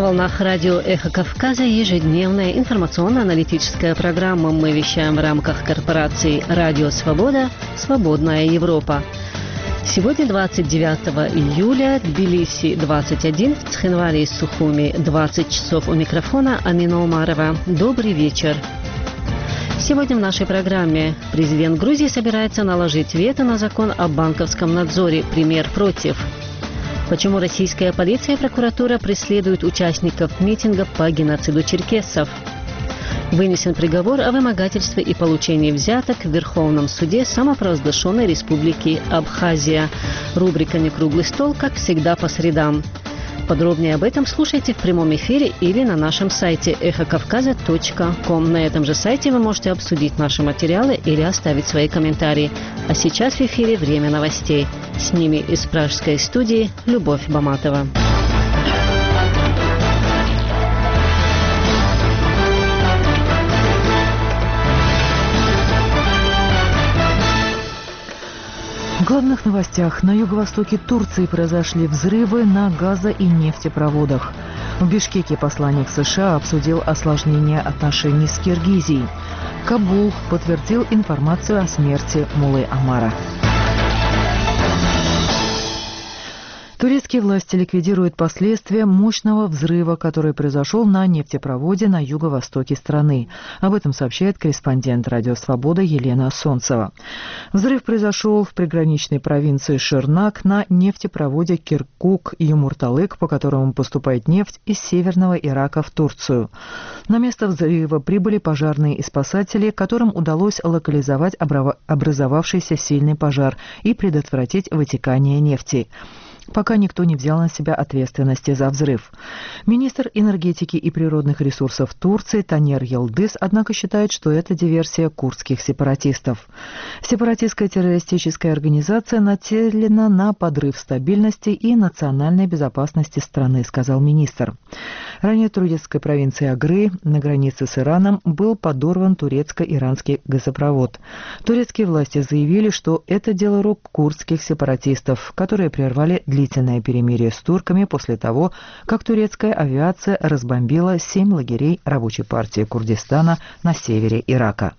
волнах радио «Эхо Кавказа» ежедневная информационно-аналитическая программа. Мы вещаем в рамках корпорации «Радио Свобода. Свободная Европа». Сегодня 29 июля, Тбилиси 21, в Цхинвале и Сухуми 20 часов. У микрофона Амина Умарова. Добрый вечер. Сегодня в нашей программе президент Грузии собирается наложить вето на закон о банковском надзоре. Премьер против. Почему российская полиция и прокуратура преследуют участников митинга по геноциду черкесов? Вынесен приговор о вымогательстве и получении взяток в Верховном суде самопровозглашенной республики Абхазия. Рубрика «Некруглый стол», как всегда, по средам. Подробнее об этом слушайте в прямом эфире или на нашем сайте эхокавказа.ком. На этом же сайте вы можете обсудить наши материалы или оставить свои комментарии. А сейчас в эфире «Время новостей». С ними из пражской студии Любовь Баматова. В главных новостях. На юго-востоке Турции произошли взрывы на газо- и нефтепроводах. В Бишкеке посланник США обсудил осложнение отношений с Киргизией. Кабул подтвердил информацию о смерти Муллы Омара. Турецкие власти ликвидируют последствия мощного взрыва, который произошел на нефтепроводе на юго-востоке страны. Об этом сообщает корреспондент «Радио Свобода» Елена Солнцева. Взрыв произошел в приграничной провинции Ширнак на нефтепроводе Киркук-Юмурталык, по которому поступает нефть из северного Ирака в Турцию. На место взрыва прибыли пожарные и спасатели, которым удалось локализовать образовавшийся сильный пожар и предотвратить вытекание нефти. Пока никто не взял на себя ответственности за взрыв. Министр энергетики и природных ресурсов Турции Танер Йылдыз, однако, считает, что это диверсия курдских сепаратистов. Сепаратистская террористическая организация нацелена на подрыв стабильности и национальной безопасности страны, сказал министр. Ранее в турецкой провинции Агры на границе с Ираном был подорван турецко-иранский газопровод. Турецкие власти заявили, что это дело рук курдских сепаратистов, которые прервали длительное перемирие с турками после того, как турецкая авиация разбомбила 7 лагерей рабочей партии Курдистана на севере Ирака.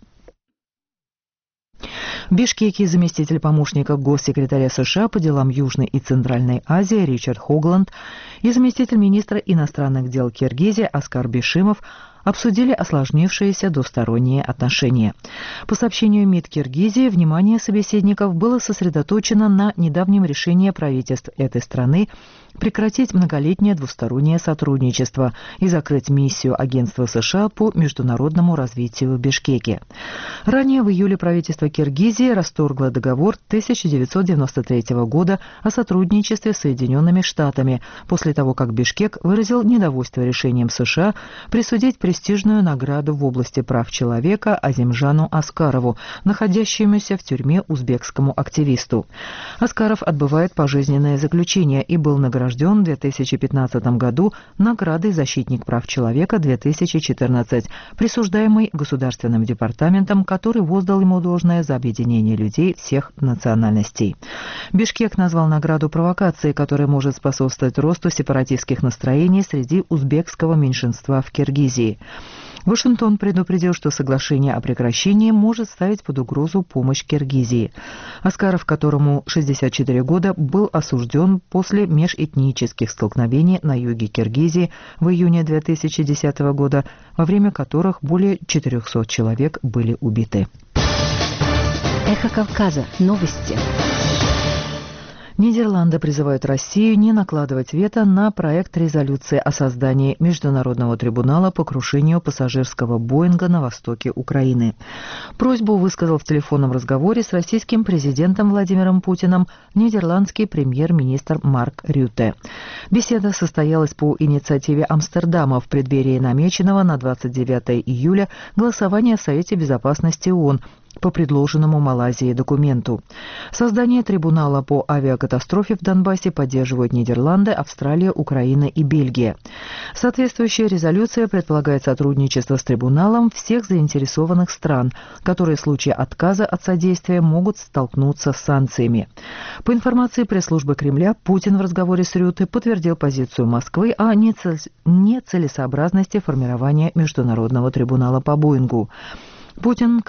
В Бишкеке заместитель помощника госсекретаря США по делам Южной и Центральной Азии Ричард Хогланд и заместитель министра иностранных дел Киргизии Аскар Бишимов обсудили осложнившиеся двусторонние отношения. По сообщению МИД Киргизии, внимание собеседников было сосредоточено на недавнем решении правительств этой страны прекратить многолетнее двустороннее сотрудничество и закрыть миссию агентства США по международному развитию в Бишкеке. Ранее в июле правительство Киргизии расторгло договор 1993 года о сотрудничестве с Соединенными Штатами после того, как Бишкек выразил недовольство решением США присудить престижную награду в области прав человека Азимжану Аскарову, находящемуся в тюрьме узбекскому активисту. Аскаров отбывает пожизненное заключение и был награжден в 2015 году наградой «Защитник прав человека-2014», присуждаемой Государственным департаментом, который воздал ему должное за объединение людей всех национальностей. Бишкек назвал награду провокацией, которая может способствовать росту сепаратистских настроений среди узбекского меньшинства в Киргизии. Вашингтон предупредил, что соглашение о прекращении может ставить под угрозу помощь Киргизии. Аскаров, которому 64 года, был осужден после межэтнических столкновений на юге Киргизии в июне 2010 года, во время которых более 400 человек были убиты. Эхо Кавказа. Новости. Нидерланды призывают Россию не накладывать вето на проект резолюции о создании Международного трибунала по крушению пассажирского Боинга на востоке Украины. Просьбу высказал в телефонном разговоре с российским президентом Владимиром Путиным нидерландский премьер-министр Марк Рютте. Беседа состоялась по инициативе Амстердама в преддверии намеченного на 29 июля голосования в Совете Безопасности ООН по предложенному Малайзией документу. Создание трибунала по авиакатастрофе в Донбассе поддерживают Нидерланды, Австралия, Украина и Бельгия. Соответствующая резолюция предполагает сотрудничество с трибуналом всех заинтересованных стран, которые в случае отказа от содействия могут столкнуться с санкциями. По информации пресс-службы Кремля, Путин в разговоре с Рютте подтвердил позицию Москвы о нецелесообразности формирования Международного трибунала по Боингу. Путин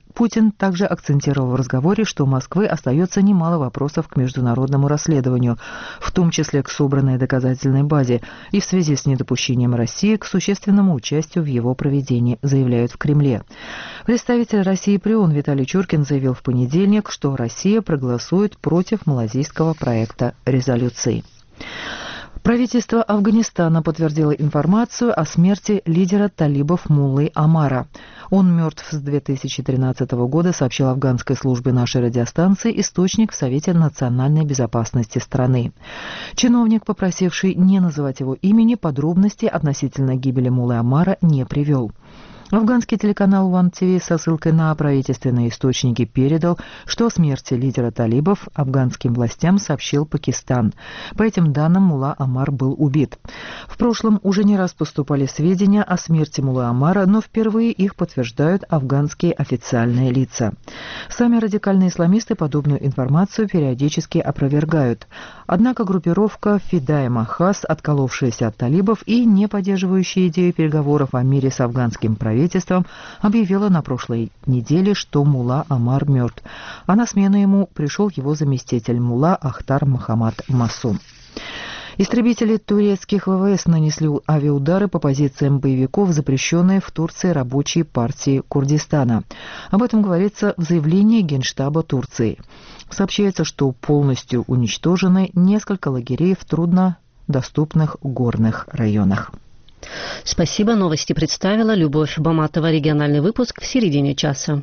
также акцентировал в разговоре, что у Москвы остается немало вопросов к международному расследованию, в том числе к собранной доказательной базе и в связи с недопущением России к существенному участию в его проведении, заявляют в Кремле. Представитель России при ООН Виталий Чуркин заявил в понедельник, что Россия проголосует против малазийского проекта резолюции. Правительство Афганистана подтвердило информацию о смерти лидера талибов Муллы Омара. Он мертв с 2013 года, сообщил афганской службе нашей радиостанции источник в Совете национальной безопасности страны. Чиновник, попросивший не называть его имени, подробностей относительно гибели Муллы Омара не привел. Афганский телеканал One TV со ссылкой на правительственные источники передал, что о смерти лидера талибов афганским властям сообщил Пакистан. По этим данным, Мулла Омар был убит. В прошлом уже не раз поступали сведения о смерти Муллы Омара, но впервые их подтверждают афганские официальные лица. Сами радикальные исламисты подобную информацию периодически опровергают. Однако группировка Фидай Махас, отколовшаяся от талибов и не поддерживающая идею переговоров о мире с афганским правительством, объявила на прошлой неделе, что Мулла Омар мертв, а на смену ему пришел его заместитель Мулла Ахтар Мохаммад Масум. Истребители турецких ВВС нанесли авиаудары по позициям боевиков, запрещенной в Турции рабочей партии Курдистана. Об этом говорится в заявлении Генштаба Турции. Сообщается, что полностью уничтожены несколько лагерей в труднодоступных горных районах. Спасибо. Новости представила Любовь Баматова. Региональный выпуск в середине часа.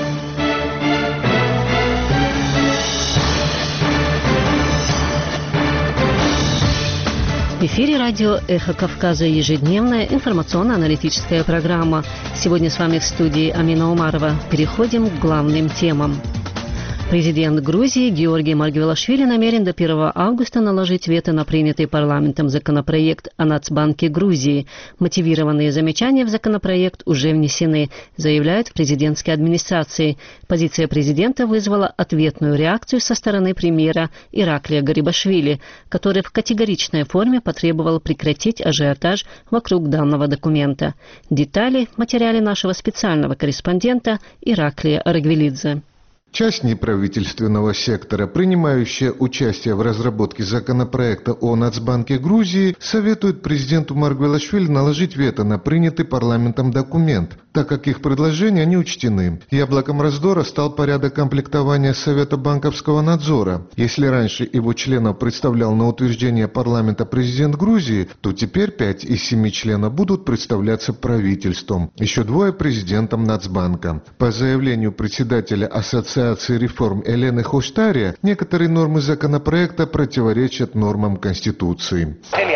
В эфире радио «Эхо Кавказа» ежедневная информационно-аналитическая программа. Сегодня с вами в студии Амина Умарова. Переходим к главным темам. Президент Грузии Георгий Маргвелашвили намерен до 1 августа наложить вето на принятый парламентом законопроект о Нацбанке Грузии. Мотивированные замечания в законопроект уже внесены, заявляют в президентской администрации. Позиция президента вызвала ответную реакцию со стороны премьера Ираклия Гарибашвили, который в категоричной форме потребовал прекратить ажиотаж вокруг данного документа. Детали в материале нашего специального корреспондента Ираклия Аргвелидзе. Часть неправительственного сектора, принимающая участие в разработке законопроекта о Нацбанке Грузии, советует президенту Маргвелашвили наложить вето на принятый парламентом документ, так как их предложения не учтены. Яблоком раздора стал порядок комплектования Совета банковского надзора. Если раньше его членов представлял на утверждение парламента президент Грузии, то теперь 5 из 7 членов будут представляться правительством, еще 2 президентом Нацбанка. По заявлению председателя Ассоциации реформ Елены Хоштария, некоторые нормы законопроекта противоречат нормам Конституции.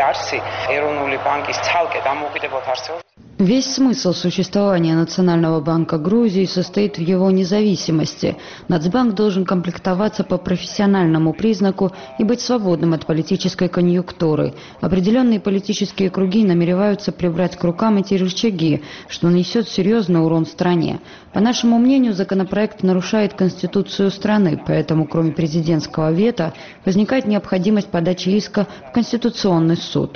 Весь смысл существования Национального банка Грузии состоит в его независимости. Нацбанк должен комплектоваться по профессиональному признаку и быть свободным от политической конъюнктуры. Определенные политические круги намереваются прибрать к рукам эти рычаги, что нанесет серьезный урон стране. По нашему мнению, законопроект нарушает Конституцию страны, поэтому кроме президентского вето возникает необходимость подачи иска в Конституционный суд.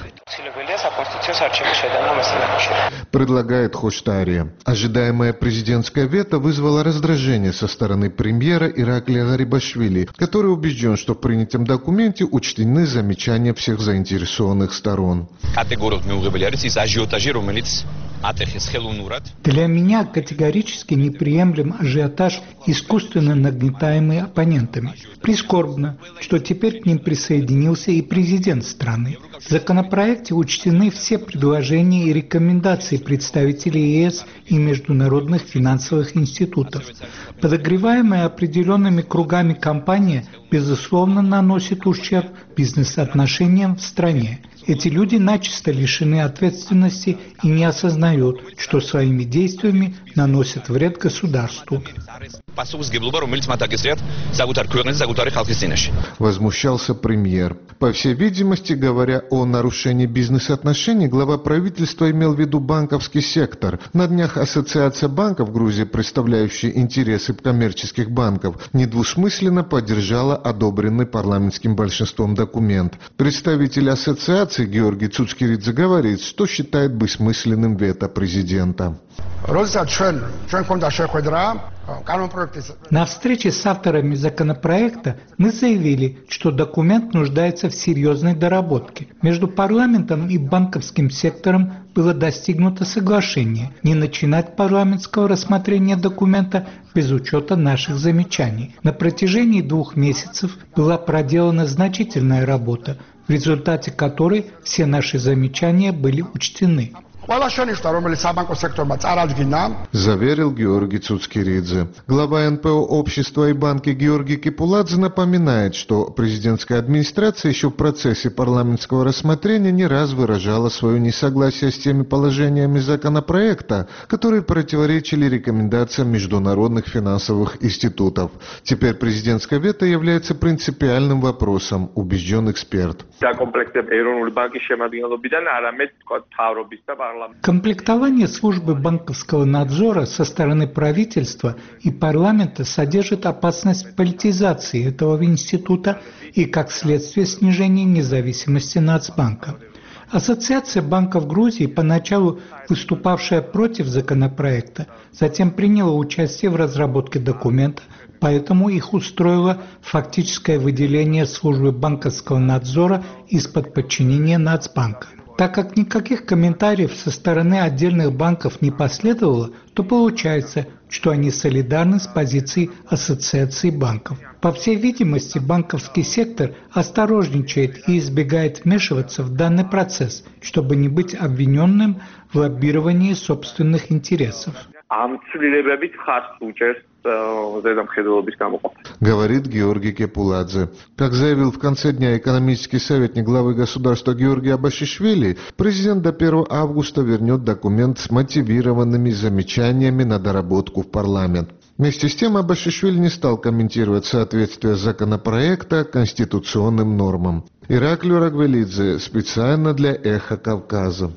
Предлагает Хоштария. Ожидаемое президентское вето вызвало раздражение со стороны премьера Ираклия Гарибашвили, который убежден, что в принятом документе учтены замечания всех заинтересованных сторон. Для меня категорически неприемлем ажиотаж, искусственно нагнетаемый оппонентами. Прискорбно, что теперь к ним присоединился и президент страны. В законопроекте учтены все предложения и рекомендации представителей ЕС и международных финансовых институтов. Подогреваемая определенными кругами кампания, безусловно, наносит ущерб бизнес-отношениям в стране. Эти люди начисто лишены ответственности и не осознают осознает, что своими действиями наносит вред государству. Возмущался премьер. По всей видимости, говоря о нарушении бизнес-отношений, глава правительства имел в виду банковский сектор. На днях Ассоциация банков Грузии, представляющая интересы коммерческих банков, недвусмысленно поддержала одобренный парламентским большинством документ. Представитель ассоциации Георгий Цуцкиридзе говорит, что считает бессмысленным вето президента. На встрече с авторами законопроекта мы заявили, что документ нуждается в серьезной доработке. Между парламентом и банковским сектором было достигнуто соглашение не начинать парламентского рассмотрения документа без учета наших замечаний. На протяжении 2 месяцев была проделана значительная работа, в результате которой все наши замечания были учтены. Заверил Георгий Цуцкиридзе. Глава НПО общества и банки Георгий Кепуладзе напоминает, что президентская администрация еще в процессе парламентского рассмотрения не раз выражала свое несогласие с теми положениями законопроекта, которые противоречили рекомендациям международных финансовых институтов. Теперь президентское вето является принципиальным вопросом, убежден эксперт. Комплектование службы банковского надзора со стороны правительства и парламента содержит опасность политизации этого института и, как следствие, снижения независимости Нацбанка. Ассоциация банков Грузии, поначалу выступавшая против законопроекта, затем приняла участие в разработке документа, поэтому их устроило фактическое выделение службы банковского надзора из-под подчинения Нацбанка. Так как никаких комментариев со стороны отдельных банков не последовало, то получается, что они солидарны с позицией Ассоциации банков. По всей видимости, банковский сектор осторожничает и избегает вмешиваться в данный процесс, чтобы не быть обвиненным в лоббировании собственных интересов. Говорит Георгий Кепуладзе. Как заявил в конце дня экономический советник главы государства Георгий Абашишвили, президент до 1 августа вернет документ с мотивированными замечаниями на доработку в парламент. Вместе с тем Абашишвили не стал комментировать соответствие законопроекта конституционным нормам. Ираклий Рагвелидзе специально для «Эхо Кавказа».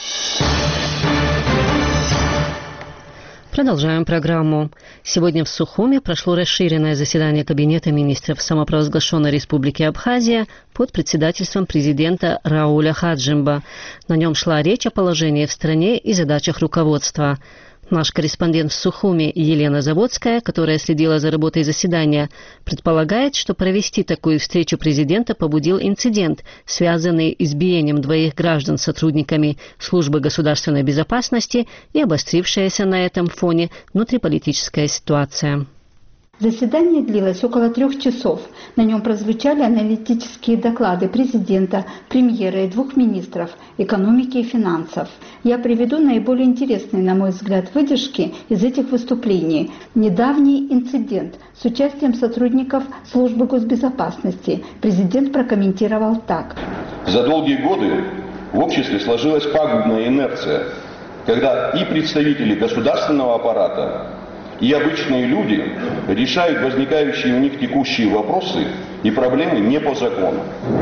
Продолжаем программу. Сегодня в Сухуми прошло расширенное заседание Кабинета министров самопровозглашенной Республики Абхазия под председательством президента Рауля Хаджимба. На нем шла речь о положении в стране и задачах руководства. Наш корреспондент в Сухуми Елена Заводская, которая следила за работой заседания, предполагает, что провести такую встречу президента побудил инцидент, связанный с избиением 2 граждан сотрудниками Службы государственной безопасности и обострившаяся на этом фоне внутриполитическая ситуация. Заседание длилось около 3 часов. На нем прозвучали аналитические доклады президента, премьера и 2 министров экономики и финансов. Я приведу наиболее интересные, на мой взгляд, выдержки из этих выступлений. Недавний инцидент с участием сотрудников Службы госбезопасности президент прокомментировал так. За долгие годы в обществе сложилась пагубная инерция, когда и представители государственного аппарата, и обычные люди решают возникающие у них текущие вопросы и проблемы не по закону,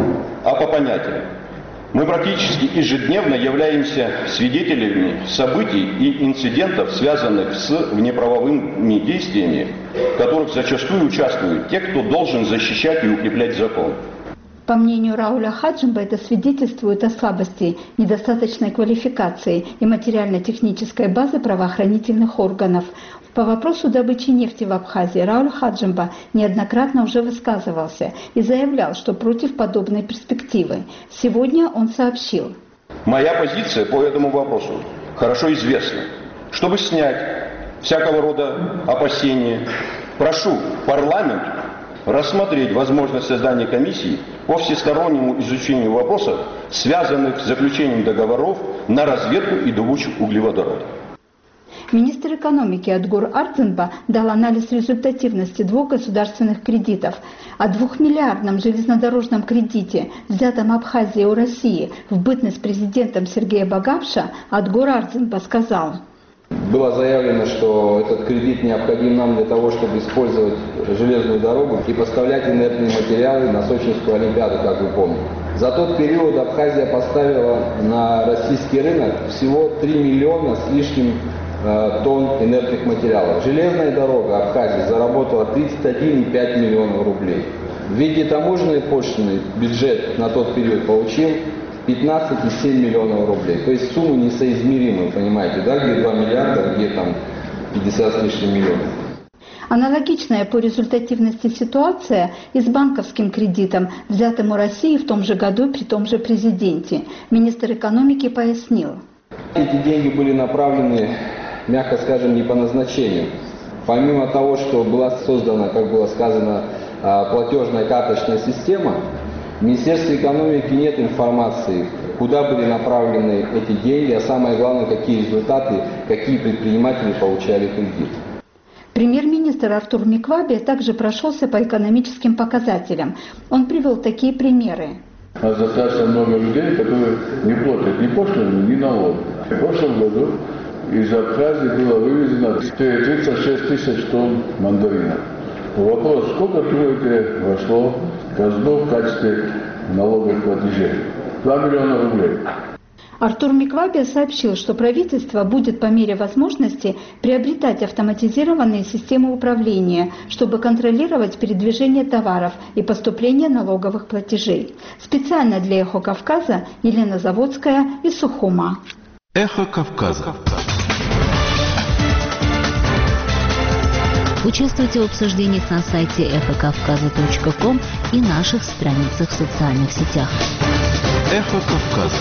а по понятиям. Мы практически ежедневно являемся свидетелями событий и инцидентов, связанных с внеправовыми действиями, в которых зачастую участвуют те, кто должен защищать и укреплять закон. По мнению Рауля Хаджимба, это свидетельствует о слабости, недостаточной квалификации и материально-технической базы правоохранительных органов. По вопросу добычи нефти в Абхазии Рауль Хаджимба неоднократно уже высказывался и заявлял, что против подобной перспективы. Сегодня он сообщил. Моя позиция по этому вопросу хорошо известна. Чтобы снять всякого рода опасения, прошу парламент рассмотреть возможность создания комиссии по всестороннему изучению вопросов, связанных с заключением договоров на разведку и добычу углеводородов. Министр экономики Адгур Ардзинба дал анализ результативности двух государственных кредитов. О 2-миллиардном железнодорожном кредите, взятом Абхазией у России в бытность президентом Сергея Багапша, Адгур Ардзинба сказал: было заявлено, что этот кредит необходим нам для того, чтобы использовать железную дорогу и поставлять инертные материалы на Сочинскую Олимпиаду, как вы помните. За тот период Абхазия поставила на российский рынок всего 3 миллиона с лишним тонн инертных материалов. Железная дорога Абхазии заработала 31,5 миллионов рублей. В виде таможенной пошлины бюджет на тот период получил 15,7 миллионов рублей. То есть суммы несоизмеримы, понимаете, да, где 2 миллиарда, где там 50 с лишним миллионов. Аналогичная по результативности ситуация и с банковским кредитом, взятым у России в том же году при том же президенте. Министр экономики пояснил. Эти деньги были направлены, мягко скажем, не по назначению. Помимо того, что была создана, как было сказано, платежная карточная система, в Министерстве экономики нет информации, куда были направлены эти деньги, а самое главное, какие результаты, какие предприниматели получали кредит. Премьер-министр Артур Миквабе также прошелся по экономическим показателям. Он привел такие примеры. У нас достаточно много людей, которые не платят ни пошлину, ни налог. В прошлом году из Абхазии было вывезено 36 тысяч тонн мандаринов. Вопрос, сколько, думаете, вошло в казну в качестве налоговых платежей? 2 миллиона рублей. Артур Миквабе сообщил, что правительство будет по мере возможности приобретать автоматизированные системы управления, чтобы контролировать передвижение товаров и поступление налоговых платежей. Специально для «Эхо Кавказа» Елена Заводская из Сухума. «Эхо Кавказа». Участвуйте в обсуждениях на сайте эхокавказа.ком и наших страницах в социальных сетях. «Эхо Кавказа».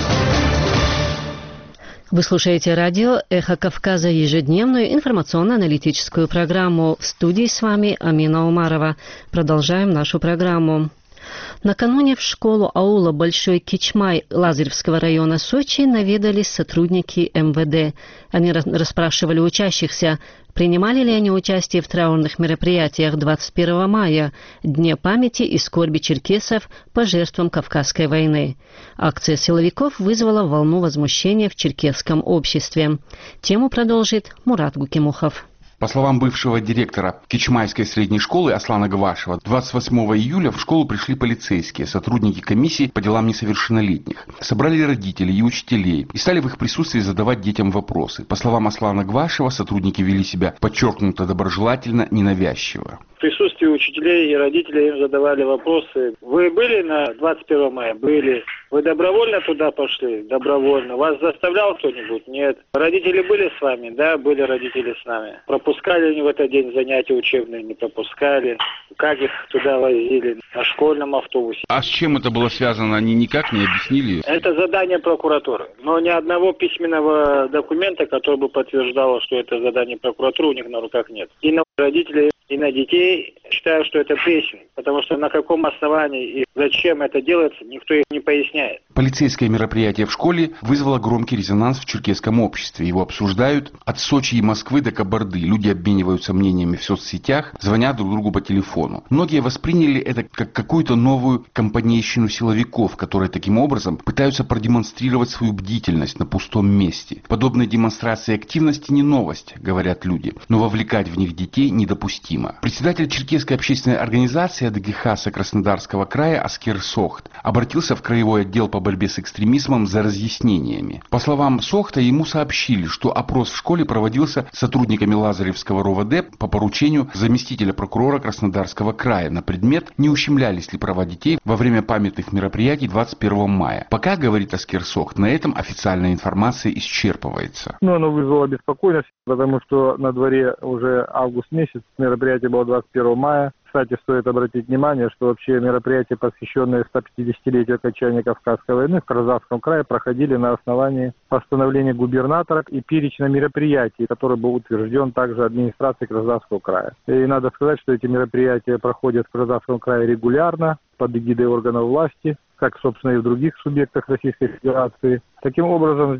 Вы слушаете радио «Эхо Кавказа», ежедневную информационно-аналитическую программу. В студии с вами Амина Умарова. Продолжаем нашу программу. Накануне в школу аула Большой Кичмай Лазаревского района Сочи наведались сотрудники МВД. Они расспрашивали учащихся, принимали ли они участие в траурных мероприятиях 21 мая, Дне памяти и скорби черкесов по жертвам Кавказской войны. Акция силовиков вызвала волну возмущения в черкесском обществе. Тему продолжит Мурат Гукимухов. По словам бывшего директора Кичмайской средней школы Аслана Гвашева, 28 июля в школу пришли полицейские, сотрудники комиссии по делам несовершеннолетних. Собрали родителей и учителей и стали в их присутствии задавать детям вопросы. По словам Аслана Гвашева, сотрудники вели себя подчеркнуто доброжелательно, ненавязчиво. В присутствии учителей и родителей им задавали вопросы. Вы были на 21 мая? Были. Вы добровольно туда пошли? Добровольно. Вас заставлял кто-нибудь? Нет. Родители были с вами? Да, были родители с нами. Пропускали они в этот день занятия учебные? Не пропускали. Как их туда возили? На школьном автобусе. А с чем это было связано? Они никак не объяснили? Это задание прокуратуры. Но ни одного письменного документа, который бы подтверждал, что это задание прокуратуры, у них на руках нет. И на родителей, и на детей считаю, что это прессинг. Потому что на каком основании и зачем это делается, никто их не поясняет. Полицейское мероприятие в школе вызвало громкий резонанс в черкесском обществе. Его обсуждают от Сочи и Москвы до Кабарды. Люди обмениваются мнениями в соцсетях, звонят друг другу по телефону. Многие восприняли это как какую-то новую компанейщину силовиков, которые таким образом пытаются продемонстрировать свою бдительность на пустом месте. Подобные демонстрации активности не новость, говорят люди, но вовлекать в них детей недопустимо. Председатель черкесской общественной организации АДГХАСа Краснодарского края Аскер Сохт обратился в краевой отдел по борьбе с экстремизмом за разъяснениями. По словам Сохта, ему сообщили, что опрос в школе проводился сотрудниками Лазаревского РОВД по поручению заместителя прокурора Краснодарского края на предмет, не ущемлялись ли права детей во время памятных мероприятий 21 мая. Пока, говорит Аскер Сохт, на этом официальная информация исчерпывается. Оно вызвало беспокойность, потому что на дворе уже август месяц, мероприятие было 21 мая. Кстати, стоит обратить внимание, что вообще мероприятия, посвященные 150-летию окончания Кавказской войны в Краснодарском крае, проходили на основании постановления губернатора и перечня мероприятий, который был утвержден также администрацией Краснодарского края. И надо сказать, что эти мероприятия проходят в Краснодарском крае регулярно, под эгидой органов власти, как, собственно, и в других субъектах Российской Федерации. Таким образом, здесь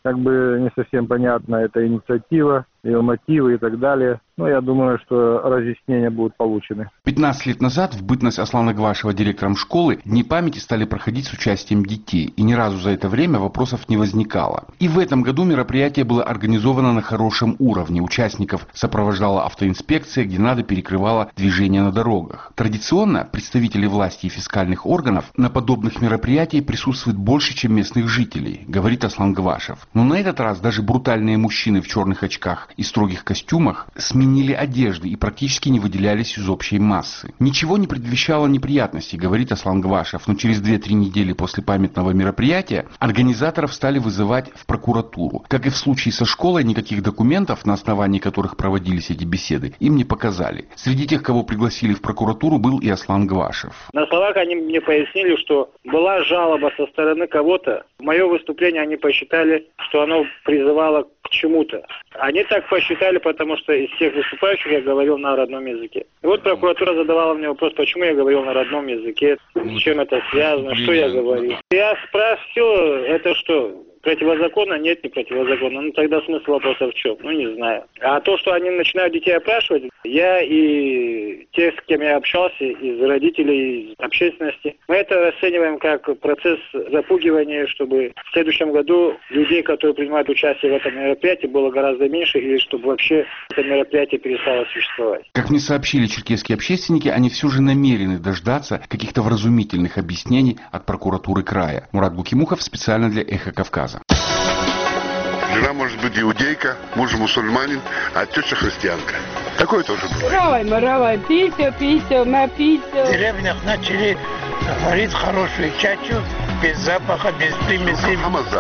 как бы не совсем понятна эта инициатива, ее мотивы и так далее. Но я думаю, что разъяснения будут получены. 15 лет назад в бытность Аслана Гвашева директором школы Дни памяти стали проходить с участием детей. И ни разу за это время вопросов не возникало. И в этом году мероприятие было организовано на хорошем уровне. Участников сопровождала автоинспекция, где надо перекрывала движение на дорогах. Традиционно представители власти и фискальных органов на подобных мероприятиях присутствуют больше, чем местных жителей, говорит Аслан Гвашев. Но на этот раз даже брутальные мужчины в черных очках и строгих костюмах сменили одежды и практически не выделялись из общей массы. Ничего не предвещало неприятностей, говорит Аслан Гвашев, но через 2-3 недели после памятного мероприятия организаторов стали вызывать в прокуратуру. Как и в случае со школой, никаких документов, на основании которых проводились эти беседы, им не показали. Среди тех, кого пригласили в прокуратуру, был и Аслан Гвашев. На словах они мне пояснили, что была жалоба со стороны кого-то. Мое выступление они посчитали, что оно призывало к чему-то. Они так посчитали, потому что из всех выступающих я говорил на родном языке. И вот прокуратура задавала мне вопрос, почему я говорил на родном языке, с чем это связано, что я говорил. Я спросил, это что, противозаконно? Нет, не противозаконно. Ну тогда смысл вопроса в чем? Ну не знаю. А то, что они начинают детей опрашивать, я и те, с кем я общался, из родителей, из общественности, мы это расцениваем как процесс запугивания, чтобы в следующем году людей, которые принимают участие в этом мероприятии, было гораздо меньше, или чтобы вообще это мероприятие перестало существовать. Как мне сообщили черкесские общественники, они все же намерены дождаться каких-то вразумительных объяснений от прокуратуры края. Мурат Гукимухов специально для «Эхо Кавказа». Жена может быть иудейка, муж мусульманин, а теща христианка. Такое тоже бывает. Равай, писю, на писю. В деревнях начали варить хорошую чачу, без запаха, без примесей.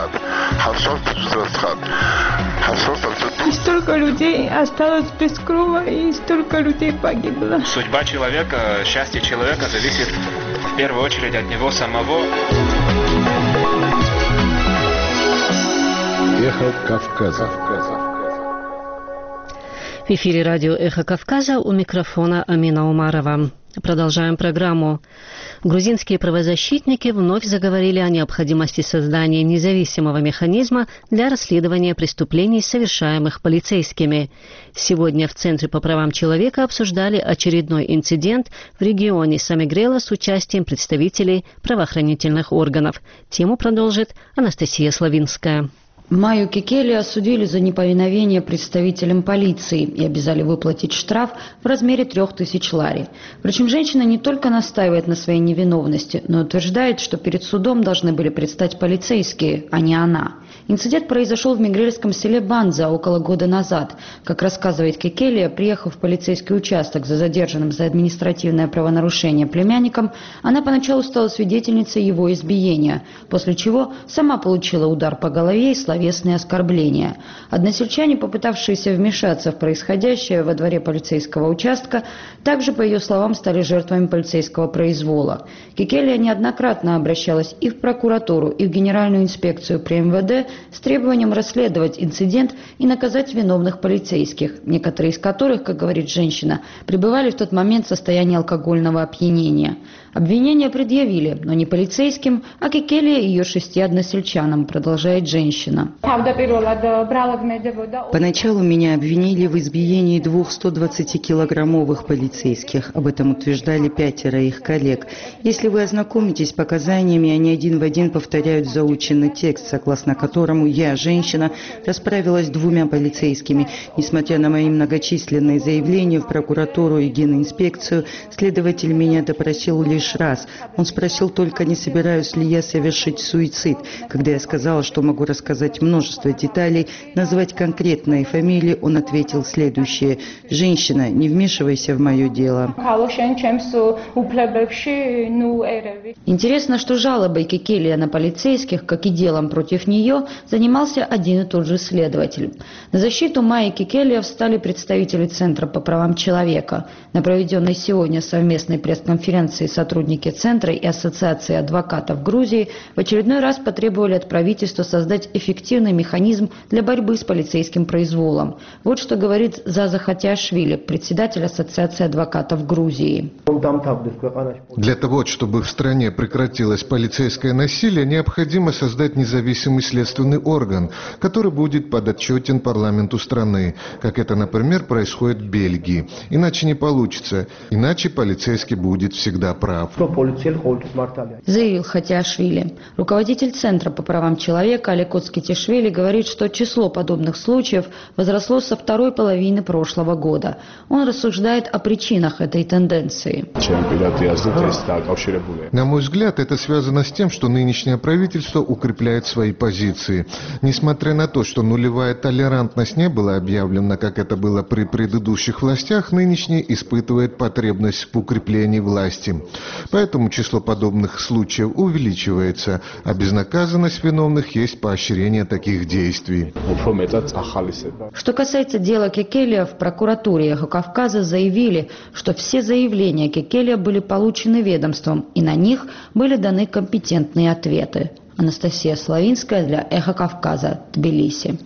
И столько людей осталось без крова, и столько людей погибло. Судьба человека, счастье человека зависит в первую очередь от него самого. Эхо Кавказа. В эфире радио «Эхо Кавказа», у микрофона Амина Умарова. Продолжаем программу. Грузинские правозащитники вновь заговорили о необходимости создания независимого механизма для расследования преступлений, совершаемых полицейскими. Сегодня в Центре по правам человека обсуждали очередной инцидент в регионе Самигрела с участием представителей правоохранительных органов. Тему продолжит Анастасия Славинская. Майю Кекели осудили за неповиновение представителям полиции и обязали выплатить штраф в размере 3000 лари. Причем женщина не только настаивает на своей невиновности, но утверждает, что перед судом должны были предстать полицейские, а не она. Инцидент произошел в мигрельском селе Банза около года назад. Как рассказывает Кекелия, приехав в полицейский участок за задержанным за административное правонарушение племянником, она поначалу стала свидетельницей его избиения, после чего сама получила удар по голове и словесные оскорбления. Односельчане, попытавшиеся вмешаться в происходящее во дворе полицейского участка, также, по ее словам, стали жертвами полицейского произвола. Кекелия неоднократно обращалась и в прокуратуру, и в Генеральную инспекцию при МВД с требованием расследовать инцидент и наказать виновных полицейских, некоторые из которых, как говорит женщина, пребывали в тот момент в состоянии алкогольного опьянения. Обвинения предъявили, но не полицейским, а Кекелия и ее 6 односельчанам, продолжает женщина. Поначалу меня обвинили в избиении 2 120-килограммовых полицейских. Об этом утверждали 5 их коллег. Если вы ознакомитесь с показаниями, они один в один повторяют заученный текст, согласно которому я, женщина, расправилась с 2 полицейскими. Несмотря на мои многочисленные заявления в прокуратуру и генинспекцию, следователь меня допросил лишь раз. Он спросил только, не собираюсь ли я совершить суицид. Когда я сказала, что могу рассказать множество деталей, назвать конкретные фамилии, он ответил следующее: «Женщина, не вмешивайся в мое дело». Интересно, что жалобой Кекелия на полицейских, как и делом против нее, занимался один и тот же следователь. На защиту Майи Кекелия встали представители Центра по правам человека. На проведенной сегодня совместной пресс-конференции сотрудники Центра и Ассоциации адвокатов Грузии в очередной раз потребовали от правительства создать эффективный эффективный механизм для борьбы с полицейским произволом. Вот что говорит Заза Хатиашвили, председатель Ассоциации адвокатов Грузии. Для того, чтобы в стране прекратилось полицейское насилие, необходимо создать независимый следственный орган, который будет подотчетен парламенту страны, как это, например, происходит в Бельгии. Иначе не получится, иначе полицейский будет всегда прав. Заявил Хатиашвили. Руководитель Центра по правам человека Олег Оцкитишвили говорит, что число подобных случаев возросло со второй половины прошлого года. Он рассуждает о причинах этой тенденции. На мой взгляд, это связано с тем, что нынешнее правительство укрепляет свои позиции. Несмотря на то, что нулевая толерантность не была объявлена, как это было при предыдущих властях, нынешний испытывает потребность в укреплении власти. Поэтому число подобных случаев увеличивается, а безнаказанность виновных есть поощрение таких действий. Что касается дела Кекелия, в прокуратуре Эхо-Кавказа заявили, что все заявления Кекелия были получены ведомством, и на них были даны компетентные ответы. Анастасия Славинская для Эхо-Кавказа, Тбилиси.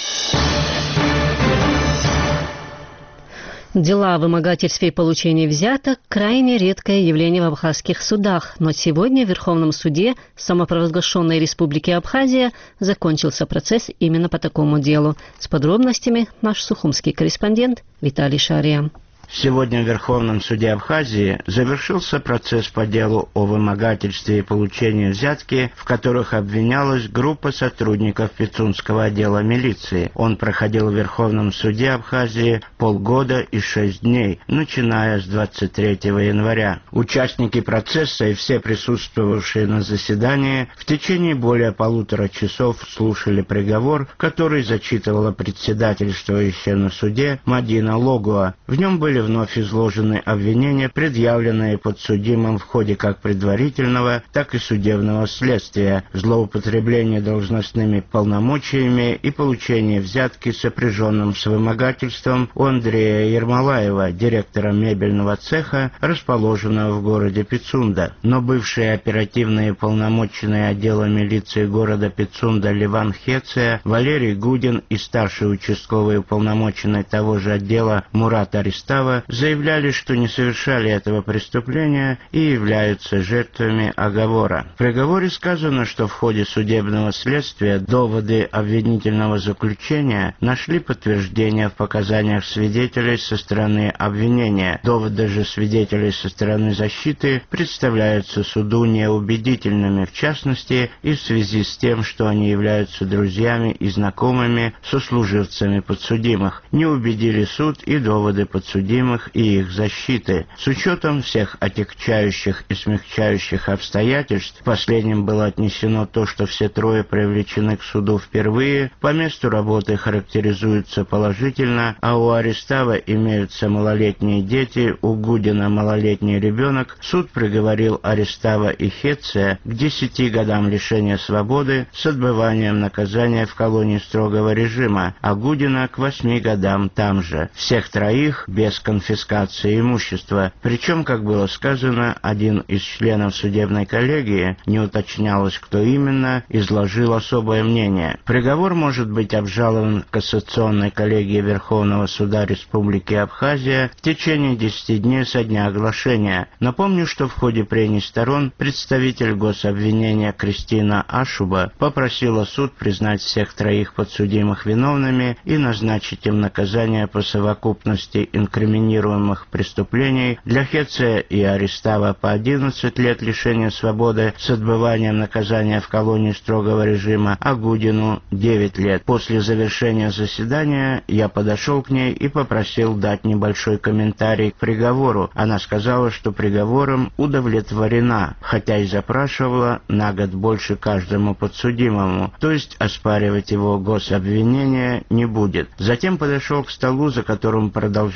Дела о вымогательстве и получении взяток – крайне редкое явление в абхазских судах, но сегодня в Верховном суде самопровозглашенной Республики Абхазия закончился процесс именно по такому делу. С подробностями наш сухумский корреспондент Виталий Шария. Сегодня в Верховном суде Абхазии завершился процесс по делу о вымогательстве и получении взятки, в которых обвинялась группа сотрудников Пицунского отдела милиции. Он проходил в Верховном суде Абхазии полгода и 6 дней, начиная с 23 января. Участники процесса и все присутствовавшие на заседании в течение более 1,5 часов слушали приговор, который зачитывала председательствующая на суде Мадина Логуа. В нем были вновь изложены обвинения, предъявленные подсудимым в ходе как предварительного, так и судебного следствия, злоупотребление должностными полномочиями и получение взятки, сопряженным с вымогательством, у Андрея Ермолаева, директора мебельного цеха, расположенного в городе Пицунда. Но бывшие оперативные полномоченные отдела милиции города Пицунда Ливан Хеция, Валерий Гудин и старший участковый уполномоченный того же отдела Мурат Аристава заявляли, что не совершали этого преступления и являются жертвами оговора. В приговоре сказано, что в ходе судебного следствия доводы обвинительного заключения нашли подтверждение в показаниях свидетелей со стороны обвинения. Доводы же свидетелей со стороны защиты представляются суду неубедительными, в частности, и в связи с тем, что они являются друзьями и знакомыми сослуживцами подсудимых. Не убедили суд и доводы подсудимых и их защиты. С учетом всех отягчающих и смягчающих обстоятельств, последним было отнесено то, что все трое привлечены к суду впервые, по месту работы характеризуются положительно, а у Аристава имеются малолетние дети, у Гудина малолетний ребенок. Суд приговорил Аристава и Хеция к 10 годам лишения свободы с отбыванием наказания в колонии строгого режима, а Гудина к 8 годам там же. Всех троих без конфискации имущества. Причем, как было сказано, один из членов судебной коллегии, не уточнялось, кто именно, изложил особое мнение. Приговор может быть обжалован Кассационной коллегии Верховного суда Республики Абхазия в течение 10 дней со дня оглашения. Напомню, что в ходе прений сторон представитель гособвинения Кристина Ашуба попросила суд признать всех троих подсудимых виновными и назначить им наказание по совокупности инкриминируемых преступлений. Для Хеция и Аристава по 11 лет лишения свободы с отбыванием наказания в колонии строгого режима, а Гудину 9 лет. После завершения заседания я подошел к ней и попросил дать небольшой комментарий к приговору. Она сказала, что приговором удовлетворена, хотя и запрашивала на год больше каждому подсудимому, то есть оспаривать его гособвинение не будет. Затем подошел к столу, за которым продолжали находиться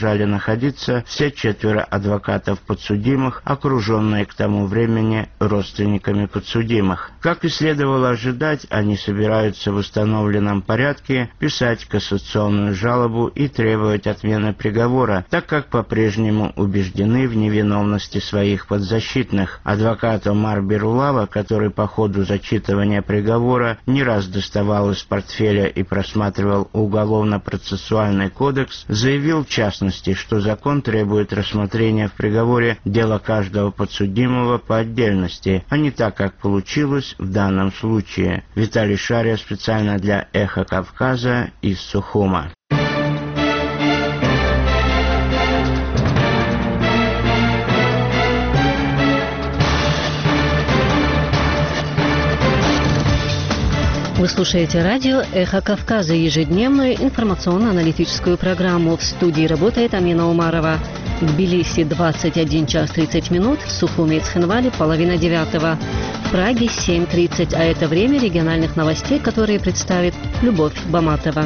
находиться все 4 адвокатов подсудимых, окруженные к тому времени родственниками подсудимых. Как и следовало ожидать, они собираются в установленном порядке писать кассационную жалобу и требовать отмены приговора, так как по-прежнему убеждены в невиновности своих подзащитных. Адвокат Омар Берулава, который по ходу зачитывания приговора не раз доставал из портфеля и просматривал уголовно-процессуальный кодекс, заявил в частности, что закон требует рассмотрения в приговоре дела каждого подсудимого по отдельности, а не так, как получилось в данном случае. Виталий Шария специально для «Эхо Кавказа» из Сухума. Вы слушаете радио «Эхо Кавказа», ежедневную информационно-аналитическую программу. В студии работает Амина Умарова. В Тбилиси 21 час 30 минут, в Сухуме и Цхинвале половина 9, в Праге 7:30, а это время региональных новостей, которые представит Любовь Баматова.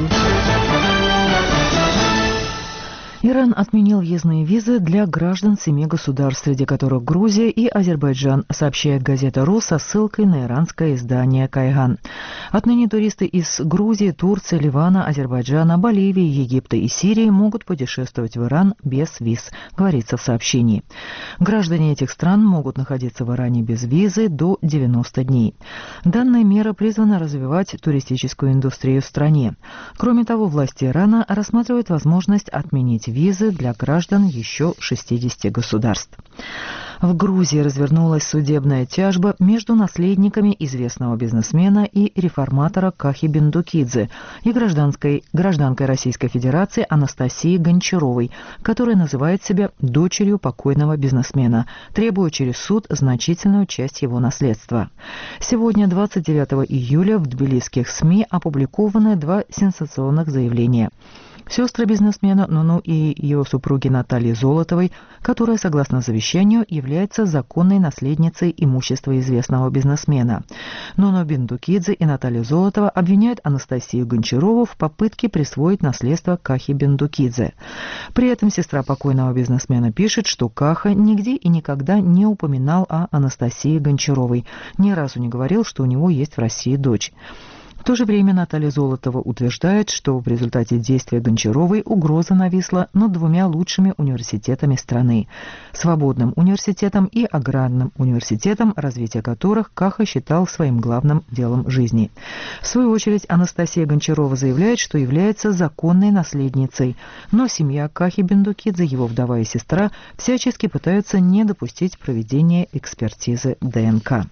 Иран отменил въездные визы для граждан 7 государств, среди которых Грузия и Азербайджан, сообщает газета «РУ» со ссылкой на иранское издание «Кайган». Отныне туристы из Грузии, Турции, Ливана, Азербайджана, Боливии, Египта и Сирии могут путешествовать в Иран без виз, говорится в сообщении. Граждане этих стран могут находиться в Иране без визы до 90 дней. Данная мера призвана развивать туристическую индустрию в стране. Кроме того, власти Ирана рассматривают возможность отменить визы для граждан еще 60 государств. В Грузии развернулась судебная тяжба между наследниками известного бизнесмена и реформатора Кахи Бендукидзе и гражданкой Российской Федерации Анастасией Гончаровой, которая называет себя дочерью покойного бизнесмена, требуя через суд значительную часть его наследства. Сегодня, 29 июля, в тбилисских СМИ опубликованы 2 сенсационных заявления. Сестры бизнесмена Нуну и ее супруги Натальи Золотовой, которая, согласно завещанию, является законной наследницей имущества известного бизнесмена. Нуну Бендукидзе и Наталья Золотова обвиняют Анастасию Гончарову в попытке присвоить наследство Кахи Бендукидзе. При этом сестра покойного бизнесмена пишет, что Каха нигде и никогда не упоминал о Анастасии Гончаровой, ни разу не говорил, что у него есть в России дочь. В то же время Наталья Золотова утверждает, что в результате действия Гончаровой угроза нависла над 2 лучшими университетами страны – Свободным университетом и Аграрным университетом, развитие которых Каха считал своим главным делом жизни. В свою очередь Анастасия Гончарова заявляет, что является законной наследницей, но семья Кахи Бендукидзе, его вдова и сестра, всячески пытаются не допустить проведения экспертизы ДНК.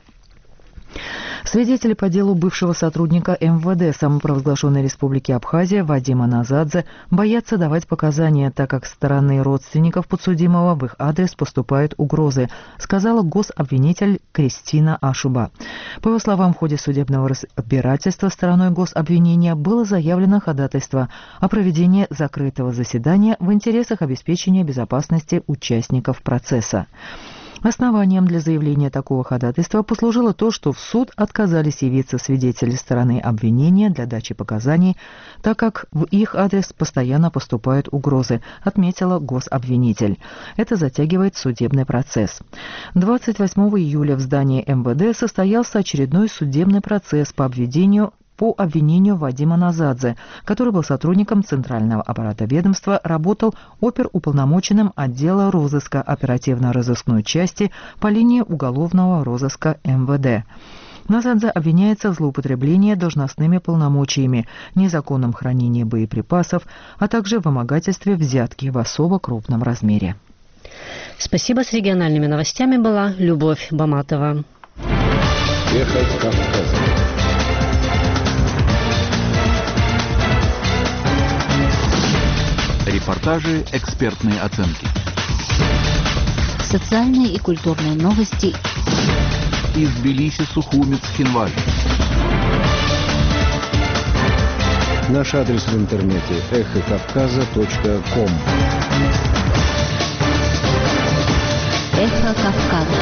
Свидетели по делу бывшего сотрудника МВД самопровозглашенной республики Абхазия Вадима Назадзе боятся давать показания, так как со стороны родственников подсудимого в их адрес поступают угрозы, сказала гособвинитель Кристина Ашуба. По его словам, в ходе судебного разбирательства стороной гособвинения было заявлено ходатайство о проведении закрытого заседания в интересах обеспечения безопасности участников процесса. Основанием для заявления такого ходатайства послужило то, что в суд отказались явиться свидетели стороны обвинения для дачи показаний, так как в их адрес постоянно поступают угрозы, отметила гособвинитель. Это затягивает судебный процесс. 28 июля в здании МВД состоялся очередной судебный процесс по обвинению Вадима Назадзе, который был сотрудником Центрального аппарата ведомства, работал оперуполномоченным отдела розыска оперативно-розыскной части по линии уголовного розыска МВД. Назадзе обвиняется в злоупотреблении должностными полномочиями, незаконном хранении боеприпасов, а также в вымогательстве взятки в особо крупном размере. Спасибо. С региональными новостями была Любовь Баматова. Эхо Кавказа. Репортажи, экспертные оценки. Социальные и культурные новости. Из Тбилиси, Сухуми, Цхинваль. Наш адрес в интернете эхокавказа.ком. Эхо Кавказа.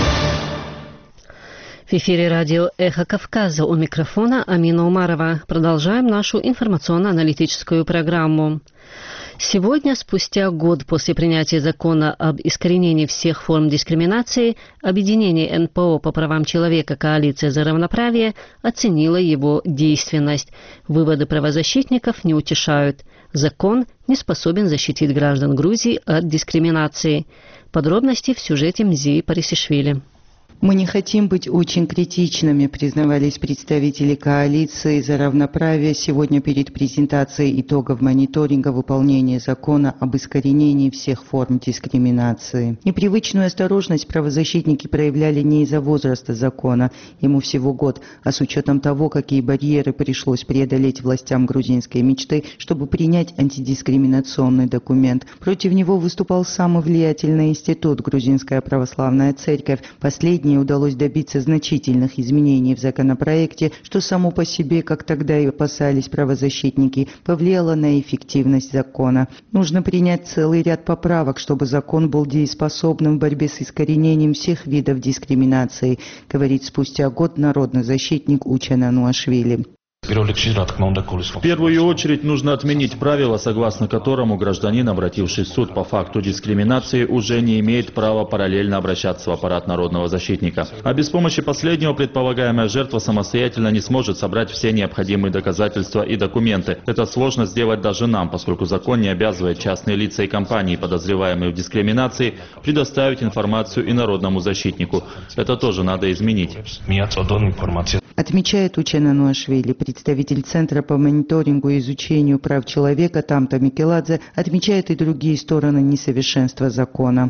В эфире радио «Эхо Кавказа», у микрофона Амина Умарова. Продолжаем нашу информационно-аналитическую программу. Сегодня, спустя год после принятия закона об искоренении всех форм дискриминации, объединение НПО по правам человека «Коалиция за равноправие» оценило его действенность. Выводы правозащитников не утешают. Закон не способен защитить граждан Грузии от дискриминации. Подробности в сюжете Мзии Парисишвили. Мы не хотим быть очень критичными, признавались представители коалиции за равноправие сегодня перед презентацией итогов мониторинга выполнения закона об искоренении всех форм дискриминации. Непривычную осторожность правозащитники проявляли не из-за возраста закона, ему всего год, а с учетом того, какие барьеры пришлось преодолеть властям грузинской мечты, чтобы принять антидискриминационный документ. Против него выступал самый влиятельный институт Грузинская православная церковь. Последний удалось добиться значительных изменений в законопроекте, что само по себе, как тогда и опасались правозащитники, повлияло на эффективность закона. Нужно принять целый ряд поправок, чтобы закон был дееспособным в борьбе с искоренением всех видов дискриминации, говорит спустя год народный защитник Учен Ануашвили. В первую очередь нужно отменить правило, согласно которому гражданин, обративший в суд по факту дискриминации, уже не имеет права параллельно обращаться в аппарат народного защитника. А без помощи последнего предполагаемая жертва самостоятельно не сможет собрать все необходимые доказательства и документы. Это сложно сделать даже нам, поскольку закон не обязывает частные лица и компании, подозреваемые в дискриминации, предоставить информацию и народному защитнику. Это тоже надо изменить. Отмечает Учен Ануашвили, представитель Центра по мониторингу и изучению прав человека Тамта Микеладзе, отмечает и другие стороны несовершенства закона.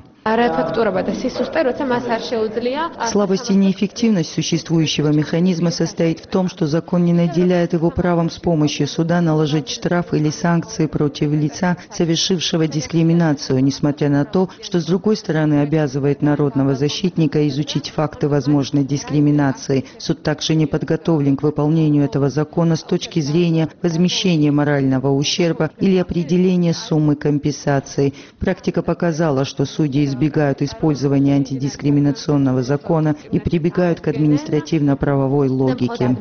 Слабость и неэффективность существующего механизма состоит в том, что закон не наделяет его правом с помощью суда наложить штраф или санкции против лица, совершившего дискриминацию, несмотря на то, что с другой стороны обязывает народного защитника изучить факты возможной дискриминации. Суд также не подготовлен к выполнению этого закона с точки зрения возмещения морального ущерба или определения суммы компенсации. Практика показала, что судьи избегают использования антидискриминационного закона и прибегают к административно-правовой логике.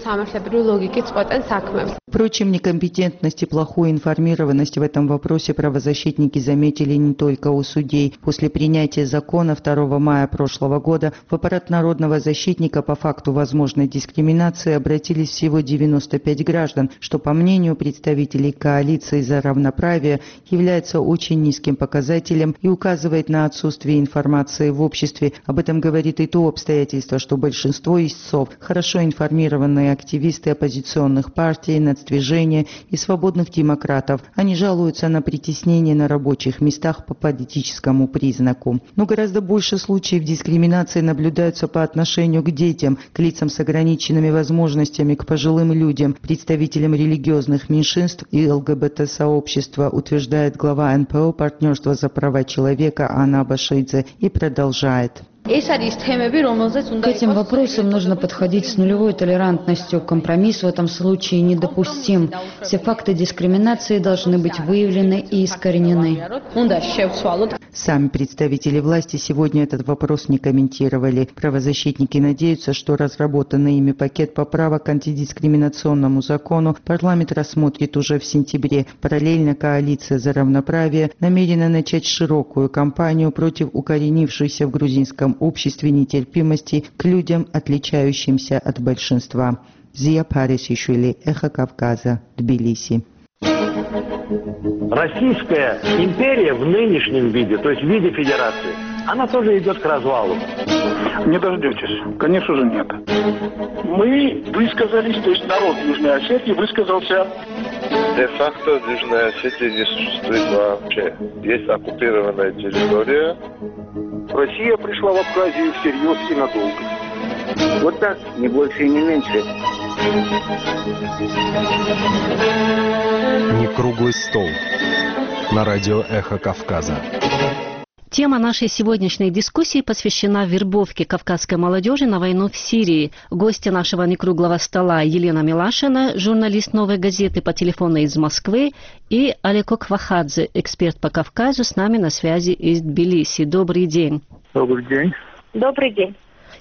Впрочем, некомпетентность и плохую информированность в этом вопросе правозащитники заметили не только у судей. После принятия закона 2 мая прошлого года в аппарат народного защитника по факту возможной дискриминации обратились всего 95 граждан, что, по мнению представителей коалиции за равноправие, является очень низким показателем и указывает на отсутствие информации в обществе. Об этом говорит и то обстоятельство, что большинство истцов – хорошо информированные активисты оппозиционных партий, нацдвижения и свободных демократов. Они жалуются на притеснение на рабочих местах по политическому признаку. Но гораздо больше случаев дискриминации наблюдаются по отношению к детям, к лицам с ограниченными возможностями, к пожилым людям, представителям религиозных меньшинств и ЛГБТ-сообщества, утверждает глава НПО «Партнерство за права человека» Анна Башидзе и продолжает. К этим вопросам нужно подходить с нулевой толерантностью. Компромисс в этом случае недопустим. Все факты дискриминации должны быть выявлены и искоренены. Сами представители власти сегодня этот вопрос не комментировали. Правозащитники надеются, что разработанный ими пакет поправок к антидискриминационному закону парламент рассмотрит уже в сентябре. Параллельно коалиция за равноправие намерена начать широкую кампанию против укоренившейся в грузинском обществе нетерпимости к людям, отличающимся от большинства. Мзия Парисишвили, Эхо Кавказа, Тбилиси. Российская империя в нынешнем виде, то есть в виде федерации, она тоже идет к развалу. Не дождетесь. Конечно же нет. Мы высказались, то есть народ Южной Осетии высказался. Де-факто Южная Осетия не существует вообще. Есть оккупированная территория. Россия пришла в Абхазию всерьез и надолго. Вот так, не больше и не меньше. Не круглый стол. На радио «Эхо Кавказа». Тема нашей сегодняшней дискуссии посвящена вербовке кавказской молодежи на войну в Сирии. Гости нашего некруглого стола Елена Милашина, журналист «Новой газеты» по телефону из Москвы, и Алеко Квахадзе, эксперт по Кавказу, с нами на связи из Тбилиси. Добрый день. Добрый день. Добрый день.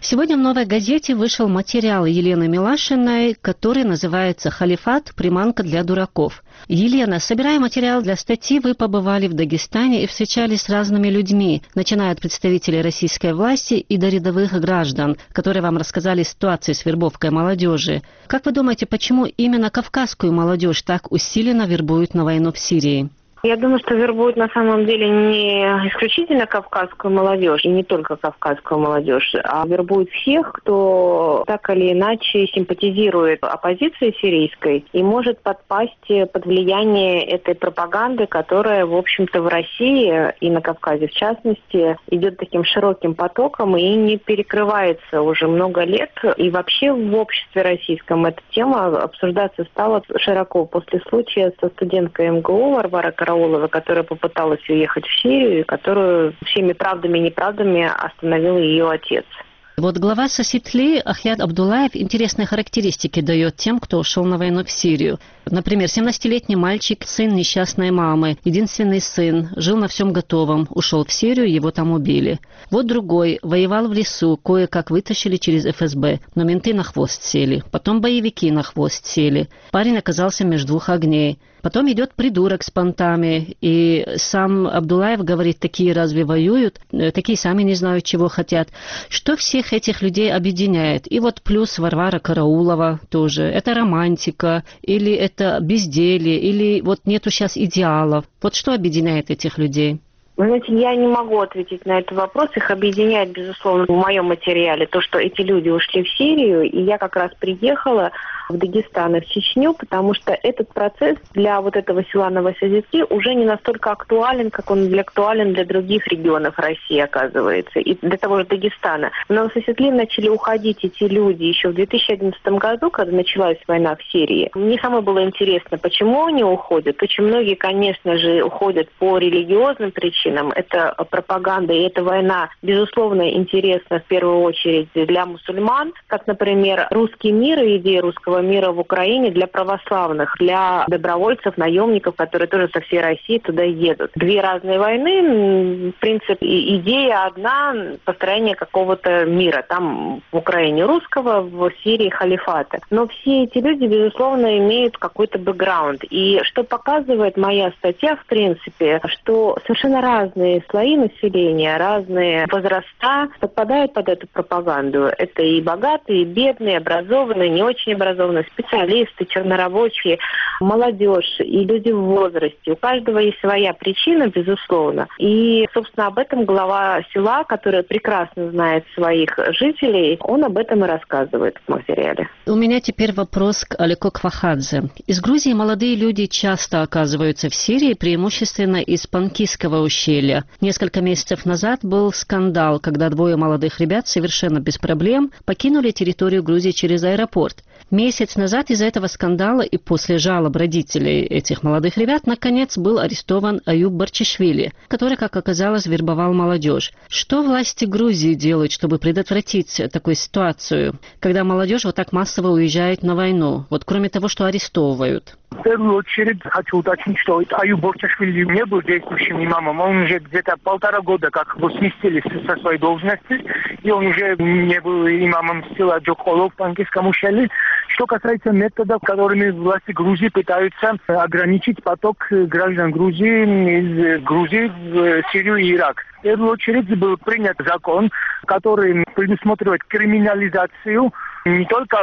Сегодня в «Новой газете» вышел материал Елены Милашиной, который называется «Халифат. Приманка для дураков». Елена, собирая материал для статьи, вы побывали в Дагестане и встречались с разными людьми, начиная от представителей российской власти и до рядовых граждан, которые вам рассказали ситуацию с вербовкой молодежи. Как вы думаете, почему именно кавказскую молодежь так усиленно вербуют на войну в Сирии? Я думаю, что вербуют на самом деле не исключительно кавказскую молодежь, и не только кавказскую молодежь, а вербуют всех, кто так или иначе симпатизирует оппозиции сирийской и может подпасть под влияние этой пропаганды, которая, в общем-то, в России и на Кавказе, в частности, идет таким широким потоком и не перекрывается уже много лет. И вообще в обществе российском эта тема обсуждаться стала широко после случая со студенткой МГУ Варварой Карауловой, которая попыталась уехать в Сирию, и которую всеми правдами и неправдами остановил ее отец. Вот глава Соситли Ахьяд Абдулаев интересные характеристики дает тем, кто ушел на войну в Сирию. Например, 17-летний мальчик, сын несчастной мамы, единственный сын, жил на всем готовом, ушел в Сирию, его там убили. Вот другой, воевал в лесу, кое-как вытащили через ФСБ, но менты на хвост сели, потом боевики на хвост сели. Парень оказался между двух огней. Потом идет придурок с понтами, и сам Абдулаев говорит, такие разве воюют, такие сами не знают, чего хотят. Что всех этих людей объединяет? И вот плюс Варвара Караулова тоже. Это романтика, или это безделье, или вот нету сейчас идеалов. Вот что объединяет этих людей? Вы знаете, я не могу ответить на этот вопрос. Их объединяет, безусловно, в моем материале то, что эти люди ушли в Сирию, и я как раз приехала в Дагестан и в Чечню, потому что этот процесс для вот этого села Новосозетки уже не настолько актуален, как он актуален для других регионов России, оказывается, и для того же Дагестана. В Новосозетли начали уходить эти люди еще в 2011 году, когда началась война в Сирии. Мне самой было интересно, почему они уходят. Очень многие, конечно же, уходят по религиозным причинам. Это пропаганда, и эта война, безусловно, интересна в первую очередь для мусульман, как, например, русский мир и идея русского мира в Украине для православных, для добровольцев, наемников, которые тоже со всей России туда едут. Две разные войны, в принципе, идея одна, построение какого-то мира. Там в Украине русского, в Сирии халифата. Но все эти люди, безусловно, имеют какой-то бэкграунд. И что показывает моя статья, в принципе, что совершенно разные слои населения, разные возраста подпадают под эту пропаганду. Это и богатые, и бедные, образованные, не очень образованные, специалисты, чернорабочие, молодежь и люди в возрасте. У каждого есть своя причина, безусловно. И, собственно, об этом глава села, который прекрасно знает своих жителей, он об этом и рассказывает в материале. У меня теперь вопрос к Алико Квахадзе. Из Грузии молодые люди часто оказываются в Сирии, преимущественно из Панкисского ущелья. Несколько месяцев назад был скандал, когда двое молодых ребят совершенно без проблем покинули территорию Грузии через аэропорт. Месяц назад из-за этого скандала и после жалоб родителей этих молодых ребят наконец был арестован Аюб Барчишвили, который, как оказалось, вербовал молодежь. Что власти Грузии делают, чтобы предотвратить такую ситуацию, когда молодежь вот так массово уезжает на войну, вот кроме того, что арестовывают? В первую очередь хочу уточнить, что Аюб Барчишвили не был действующим имамом. Он уже где-то 1,5 года как его сместили со своей должности, и он уже не был имамом села Джоколо в Панкисском ущелье. Что касается методов, которыми власти Грузии пытаются ограничить поток граждан Грузии из Грузии в Сирию и Ирак. В первую очередь был принят закон, который предусматривает криминализацию не только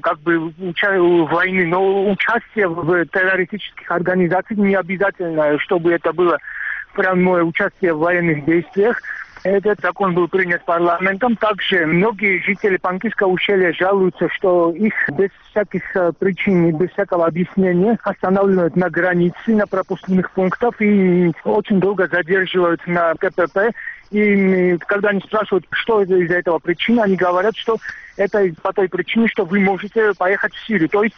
войны, но участие в террористических организациях. Не обязательно, чтобы это было прямое участие в военных действиях. Этот закон был принят парламентом. Также многие жители Панкисского ущелья жалуются, что их без всяких причин и без всякого объяснения останавливают на границе, на пропускных пунктах и очень долго задерживают на КПП. И когда они спрашивают, что из-за этого причина, они говорят, что это по той причине, что вы можете поехать в Сирию. То есть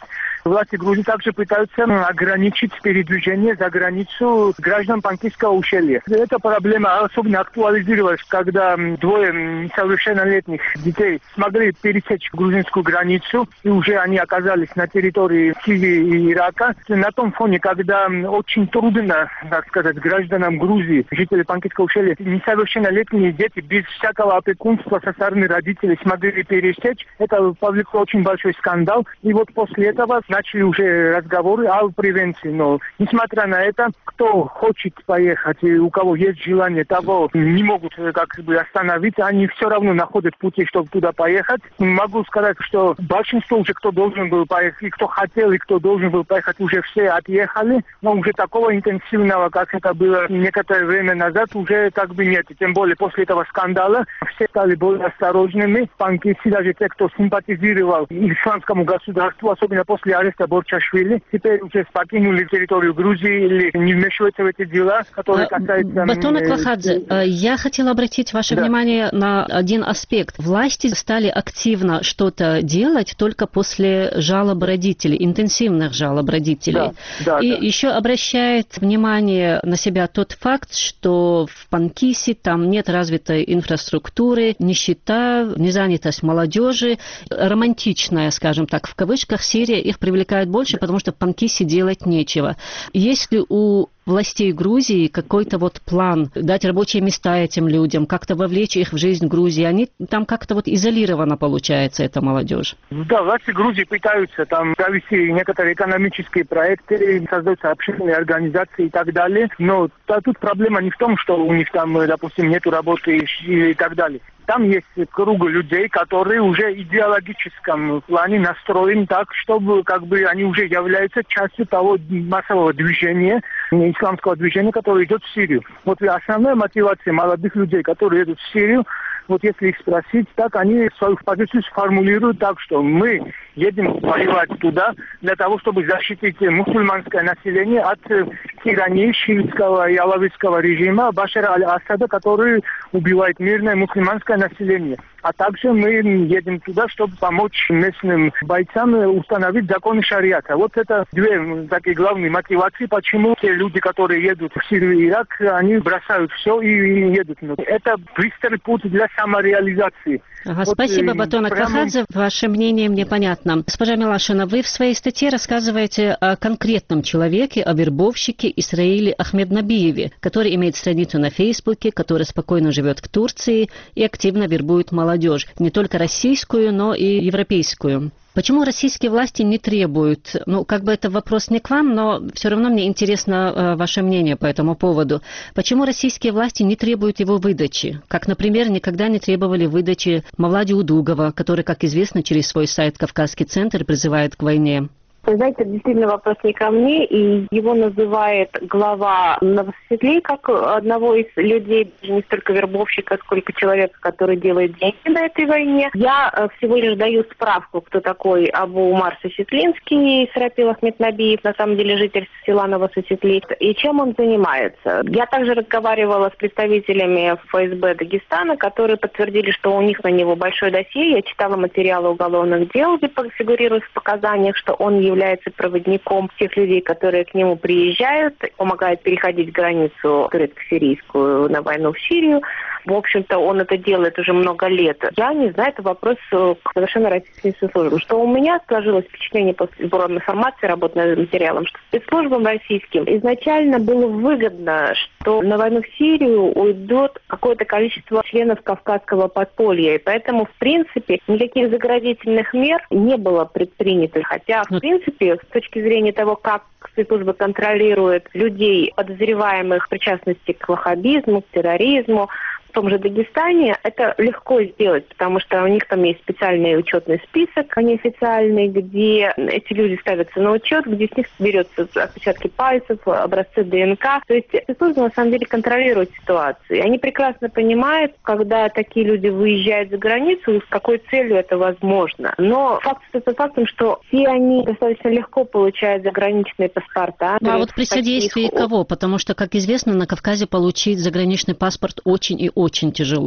Власти Грузии также пытаются ограничить передвижение за границу граждан Панкисского ущелья. Эта проблема особенно актуализировалась, когда двое несовершеннолетних детей смогли пересечь грузинскую границу, и уже они оказались на территории Сирии и Ирака. На том фоне, когда очень трудно, так сказать, гражданам Грузии, жителям Панкисского ущелья, несовершеннолетние дети без всякого опекунства со стороны родителей смогли пересечь, это повлекло очень большой скандал. И вот после этого начали уже разговоры о превенции. Но, несмотря на это, кто хочет поехать, и у кого есть желание, того не могут как бы остановить. Они все равно находят пути, чтобы туда поехать. Могу сказать, что большинство уже, кто должен был поехать, и кто хотел, и кто должен был поехать, уже все отъехали. Но уже такого интенсивного, как это было некоторое время назад, уже как бы нет. И тем более после этого скандала все стали более осторожными. Панкисцы, даже те, кто симпатизировал исламскому государству, особенно после ареста Борчашвили, теперь уже покинули территорию Грузии или не вмешиваются в эти дела, которые касаются... Батон Аквахадзе, я хотела обратить ваше внимание на один аспект. Власти стали активно что-то делать только после жалоб родителей, интенсивных жалоб родителей. Еще обращает внимание на себя тот факт, что в Панкисе там нет развитой инфраструктуры, нищета, незанятость молодежи, романтичная, скажем так, в кавычках, Сирия их привлекает больше, потому что в Панкисе делать нечего. Есть ли у властей Грузии какой-то вот план дать рабочие места этим людям, как-то вовлечь их в жизнь Грузии? Они там как-то вот изолировано получается, эта молодежь. Да, власти Грузии пытаются там провести некоторые экономические проекты, создаются общественные организации и так далее. Но тут проблема не в том, что у них там, допустим, нету работы и так далее. Там есть круг людей, которые уже в идеологическом плане настроены так, чтобы как бы они уже являются частью того массового движения, исламского движения, которое идет в Сирию. Вот основная мотивация молодых людей, которые едут в Сирию, вот если их спросить, так они свою позицию сформулируют так, что мы едем воевать туда для того, чтобы защитить мусульманское население от тирании шиитского и алавитского режима Башара аль-Асада, который убивает мирное мусульманское население. А также мы едем туда, чтобы помочь местным бойцам установить законы шариата. Вот это две такие главные мотивации, почему те люди, которые едут в Сирию и Ирак, они бросают все и едут. Это быстрый путь для самореализации. Вот, спасибо, Батон Аквахадзе. Ваше мнение мне понятно. Госпожа Милашина, вы в своей статье рассказываете о конкретном человеке, о вербовщике Исраиле Ахмеднабиеве, который имеет страницу на Фейсбуке, который спокойно живет в Турции и активно вербует молодежь. Не только российскую, но и европейскую. Почему российские власти не требуют, как бы это вопрос не к вам, но все равно мне интересно ваше мнение по этому поводу. Почему российские власти не требуют его выдачи? Как, например, никогда не требовали выдачи Мавлади Удугова, который, как известно, через свой сайт «Кавказский центр» призывает к войне. Вы знаете, это действительно вопрос не ко мне, и его называет глава Новосветлей как одного из людей, не столько вербовщика, сколько человека, который делает деньги на этой войне. Я всего лишь даю справку, кто такой Абу Умар Сосетлинский, Сарапил Ахмеднабиев, на самом деле житель села Новосветли, и чем он занимается. Я также разговаривала с представителями ФСБ Дагестана, которые подтвердили, что у них на него большое досье. Я читала материалы уголовных дел, где фигурирует в показаниях, что он является проводником тех людей, которые к нему приезжают, помогает переходить границу турецко-сирийскую на войну в Сирию. В общем-то, он это делает уже много лет. Я не знаю, это вопрос к совершенно российским спецслужбам. Что у меня сложилось впечатление после сбора информации, работы над материалом, что спецслужбам российским изначально было выгодно, что на войну в Сирию уйдет какое-то количество членов кавказского подполья. И поэтому, в принципе, никаких заградительных мер не было предпринято. Хотя, в принципе, с точки зрения того, как спецслужбы контролируют людей, подозреваемых в причастности к ваххабизму, к терроризму, в том же Дагестане это легко сделать, потому что у них там есть специальный учетный список неофициальный, где эти люди ставятся на учет, где с них берется отпечатки пальцев, образцы ДНК. То есть спецслужбы на самом деле контролируют ситуацию. И они прекрасно понимают, когда такие люди выезжают за границу, с какой целью это возможно. Но факт остается фактом, что все они достаточно легко получают заграничные паспорта. А вот при содействии кого? Потому что, как известно, на Кавказе получить заграничный паспорт очень и очень тяжело.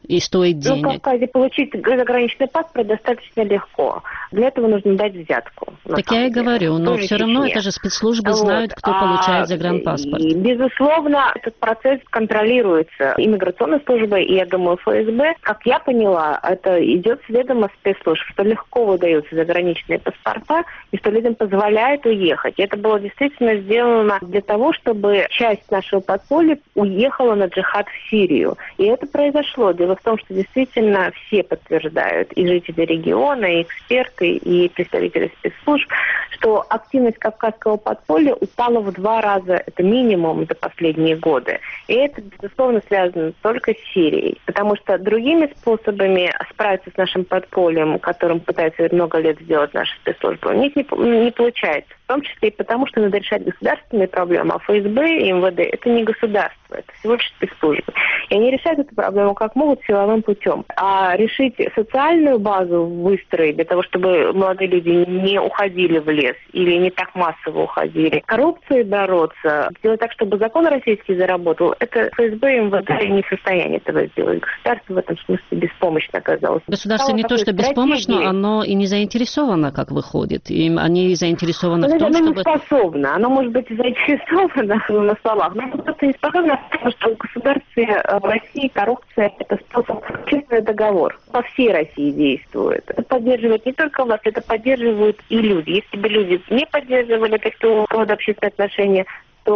и стоит денег. В Кавказе получить заграничный паспорт достаточно легко. Для этого нужно дать взятку. Так я и говорю, но все равно это же спецслужбы знают, кто получает загранпаспорт. И, безусловно, этот процесс контролируется иммиграционной службой и, я думаю, ФСБ. Как я поняла, это идет с ведома спецслужб, что легко выдаются заграничные паспорта и что людям позволяет уехать. И это было действительно сделано для того, чтобы часть нашего подполья уехала на джихад в Сирию. И это произошло. Дело в том, что действительно все подтверждают, и жители региона, и эксперты, и представители спецслужб, что активность кавказского подполья упала в 2 раза, это минимум, за последние годы. И это, безусловно, связано только с Сирией. Потому что другими способами справиться с нашим подпольем, которым пытаются много лет сделать наши спецслужбы, у них не получается. В том числе и потому, что надо решать государственные проблемы, а ФСБ и МВД – это не государство, это всего лишь спецслужбы. И они решают эту проблему как могут силовым путем. А решить социальную базу выстроить для того, чтобы молодые люди не уходили в лес или не так массово уходили, коррупцией бороться, сделать так, чтобы закон российский заработал, это ФСБ и МВД не в состоянии этого сделать. Государство в этом смысле беспомощно оказалось. Государство не то, что беспомощно, оно и не заинтересовано, как выходит. И они заинтересованы в том, оно чтобы... не способно. Оно может быть заинтересовано на словах, но оно просто не способно, потому что в государстве в России коррупция – это способ, честный договор. По всей России действует. Это поддерживает не только власть, это поддерживают и люди. Если бы люди не поддерживали такого рода общественные отношения,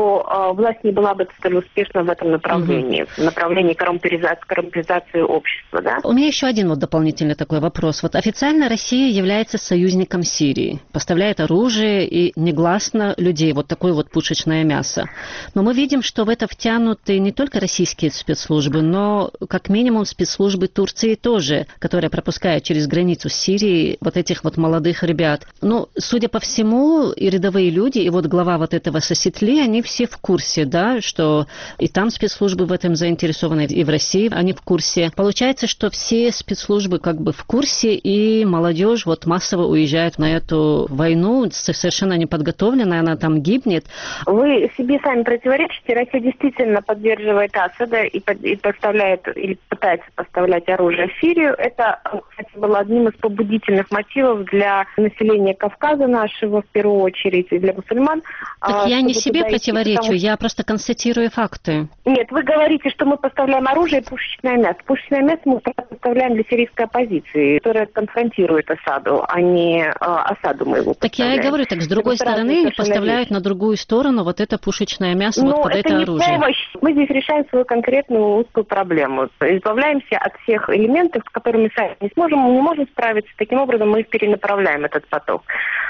то власть не была бы столь успешна в этом направлении, в направлении коррумпизации общества. Да? У меня еще один вот дополнительный такой вопрос. Вот официально Россия является союзником Сирии, поставляет оружие и негласно людей, вот такое вот пушечное мясо. Но мы видим, что в это втянуты не только российские спецслужбы, но как минимум спецслужбы Турции тоже, которые пропускают через границу Сирии вот этих вот молодых ребят. Ну, судя по всему, и рядовые люди, и вот глава вот этого Сосетли, они все в курсе, да, что и там спецслужбы в этом заинтересованы, и в России они в курсе. Получается, что все спецслужбы как бы в курсе, и молодежь вот массово уезжает на эту войну, совершенно неподготовленная, она там гибнет. Вы себе сами противоречите. Россия действительно поддерживает Асада и поставляет, или пытается поставлять оружие в Сирию. Это, кстати, было одним из побудительных мотивов для населения Кавказа нашего, в первую очередь, и для мусульман. Так я не себе противоречу, я просто констатирую факты. Нет, вы говорите, что мы поставляем оружие и пушечное мясо. Пушечное мясо мы поставляем для сирийской оппозиции, которая конфронтирует Асаду, а не Асаду мы его поставляем. Так я и говорю, так с другой стороны они поставляют на другую сторону вот это пушечное мясо, вот под это оружие. Помощь. Мы здесь решаем свою конкретную узкую проблему. Избавляемся от всех элементов, с которыми сами не можем справиться. Таким образом мы перенаправляем этот поток.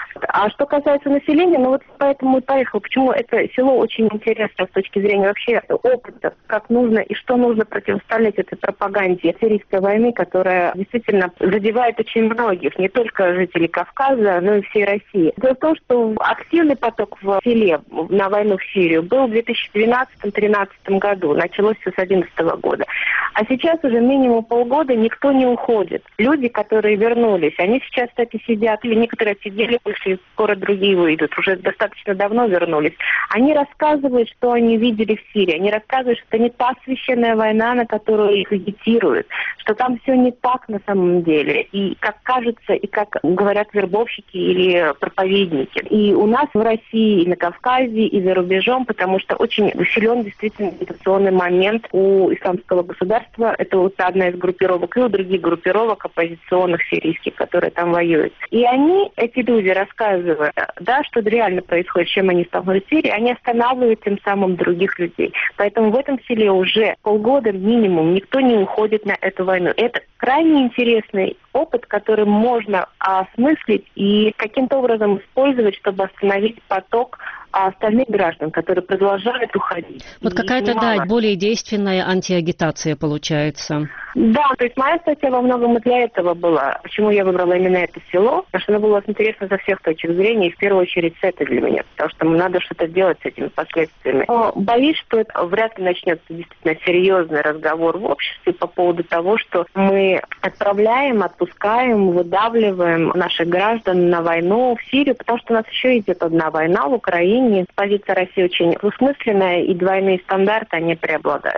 А что касается населения, ну вот поэтому и поехал. Почему это село очень интересно с точки зрения вообще опыта, как нужно и что нужно противостоять этой пропаганде сирийской войны, которая действительно задевает очень многих, не только жителей Кавказа, но и всей России. Дело в том, что активный поток в селе на войну в Сирию был в 2012-2013 году, началось все с 2011 года. А сейчас уже минимум полгода никто не уходит. Люди, которые вернулись, они сейчас, кстати, сидят, или некоторые сидели, вышли, скоро другие выйдут, уже достаточно давно вернулись. Они рассказывают, что они видели в Сирии. Они рассказывают, что это не та священная война, на которую их агитируют, что там все не так на самом деле. И как кажется, и как говорят вербовщики или проповедники. И у нас в России, и на Кавказе, и за рубежом, потому что очень силен действительно агитационный момент у исламского государства. Это вот одна из группировок, и у других группировок оппозиционных сирийских, которые там воюют. И они, эти люди, рассказывая, да, что реально происходит, с чем они столкнулись в Сирии, они останавливают тем самым других людей. Поэтому в этом селе уже полгода минимум никто не уходит на эту войну. Это крайне интересный опыт, который можно осмыслить и каким-то образом использовать, чтобы остановить поток остальных граждан, которые продолжают уходить. Вот какая-то, да, более действенная антиагитация получается. Да, то есть моя статья во многом и для этого была. Почему я выбрала именно это село? Потому что оно было интересно со всех точек зрения, и в первую очередь с этой для меня, потому что надо что-то делать с этими последствиями. Но боюсь, что это вряд ли начнется действительно серьезный разговор в обществе по поводу того, что мы отправляем, отпускаем, выдавливаем наших граждан на войну в Сирию, потому что у нас еще идет одна война в Украине. Позиция России очень двусмысленная, и двойные стандарты, они преобладают.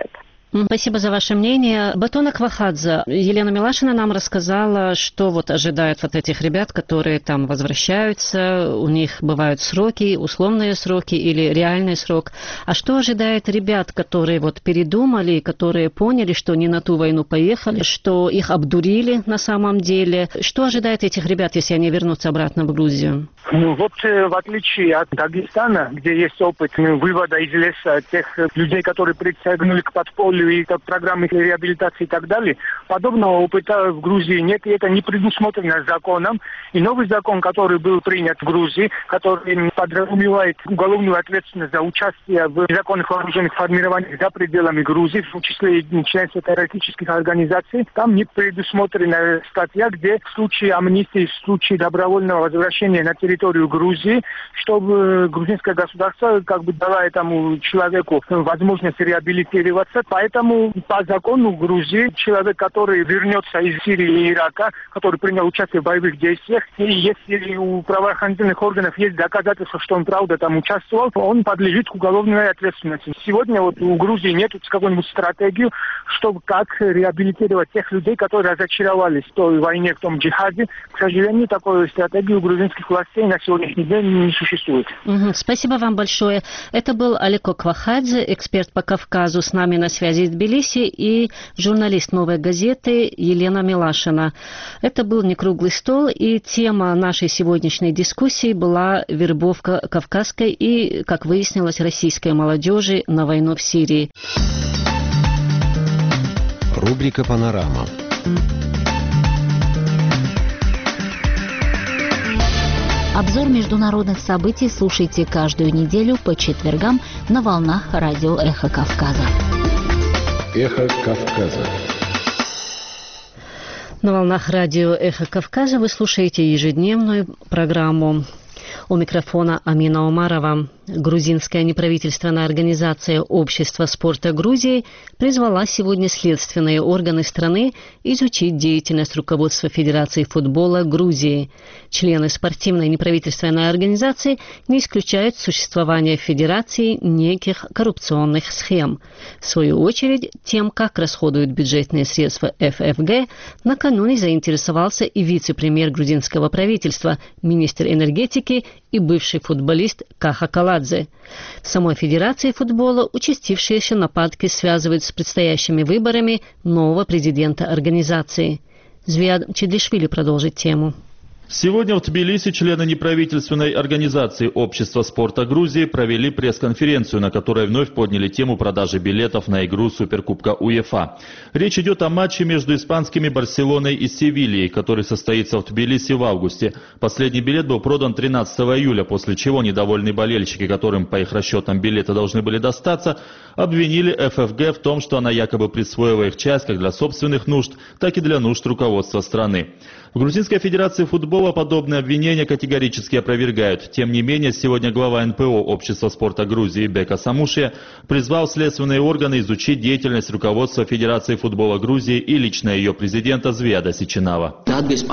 Спасибо за ваше мнение. Батона Квахадзе. Елена Милашина нам рассказала, что вот ожидает вот этих ребят, которые там возвращаются, у них бывают сроки, условные сроки или реальный срок. А что ожидает ребят, которые вот передумали, которые поняли, что не на ту войну поехали, что их обдурили на самом деле? Что ожидает этих ребят, если они вернутся обратно в Грузию? Ну вот в отличие от Дагестана, где есть опыт вывода из леса тех людей, которые присягнули к подполью и к программе реабилитации и так далее, подобного опыта в Грузии нет, и это не предусмотрено законом. И новый закон, который был принят в Грузии, который подразумевает уголовную ответственность за участие в незаконных вооруженных формированиях за пределами Грузии, в том числе и членство террористических организаций, там не предусмотрена статья, где в случае амнистии, в случае добровольного возвращения на территорию Грузии, чтобы грузинское государство как бы дало этому человеку возможность реабилитироваться. Поэтому по закону Грузии человек, который вернется из Сирии и Ирака, который принял участие в боевых действиях, и если у правоохранительных органов есть доказательства, что он правда там участвовал, он подлежит к уголовной ответственности. Сегодня вот у Грузии нет какой-нибудь стратегии, чтобы как реабилитировать тех людей, которые разочаровались в той войне, в том джихаде. К сожалению, такой стратегии у грузинских властей на сегодняшний день не существует. Спасибо вам большое. Это был Алеко Квахадзе, эксперт по Кавказу, с нами на связи из Тбилиси, и журналист «Новой газеты» Елена Милашина. Это был «Некруглый стол», и тема нашей сегодняшней дискуссии была вербовка кавказской и, как выяснилось, российской молодежи на войну в Сирии. Рубрика «Панорама». Обзор международных событий слушайте каждую неделю по четвергам на волнах радио «Эхо Кавказа». «Эхо Кавказа». На волнах радио «Эхо Кавказа» вы слушаете ежедневную программу. У микрофона Амина Омарова. Грузинская неправительственная организация Общества спорта Грузии призвала сегодня следственные органы страны изучить деятельность руководства Федерации футбола Грузии. Члены спортивной неправительственной организации не исключают существование в Федерации неких коррупционных схем. В свою очередь, тем, как расходуют бюджетные средства ФФГ, накануне заинтересовался и вице-премьер грузинского правительства, министр энергетики и бывший футболист Каха Каладзе. В самой Федерации футбола участившиеся нападки связывают с предстоящими выборами нового президента организации. Звиад Чедлишвили продолжит тему. Сегодня в Тбилиси члены неправительственной организации Общества спорта Грузии провели пресс-конференцию, на которой вновь подняли тему продажи билетов на игру Суперкубка УЕФА. Речь идет о матче между испанскими Барселоной и Севильей, который состоится в Тбилиси в августе. Последний билет был продан 13 июля, после чего недовольные болельщики, которым по их расчетам билеты должны были достаться, обвинили ФФГ в том, что она якобы присвоила их часть как для собственных нужд, так и для нужд руководства страны. В Грузинской федерации футбола подобные обвинения категорически опровергают. Тем не менее, сегодня глава НПО Общества спорта Грузии Бека Самушия призвал следственные органы изучить деятельность руководства Федерации футбола Грузии и лично ее президента Звиада Сичинава.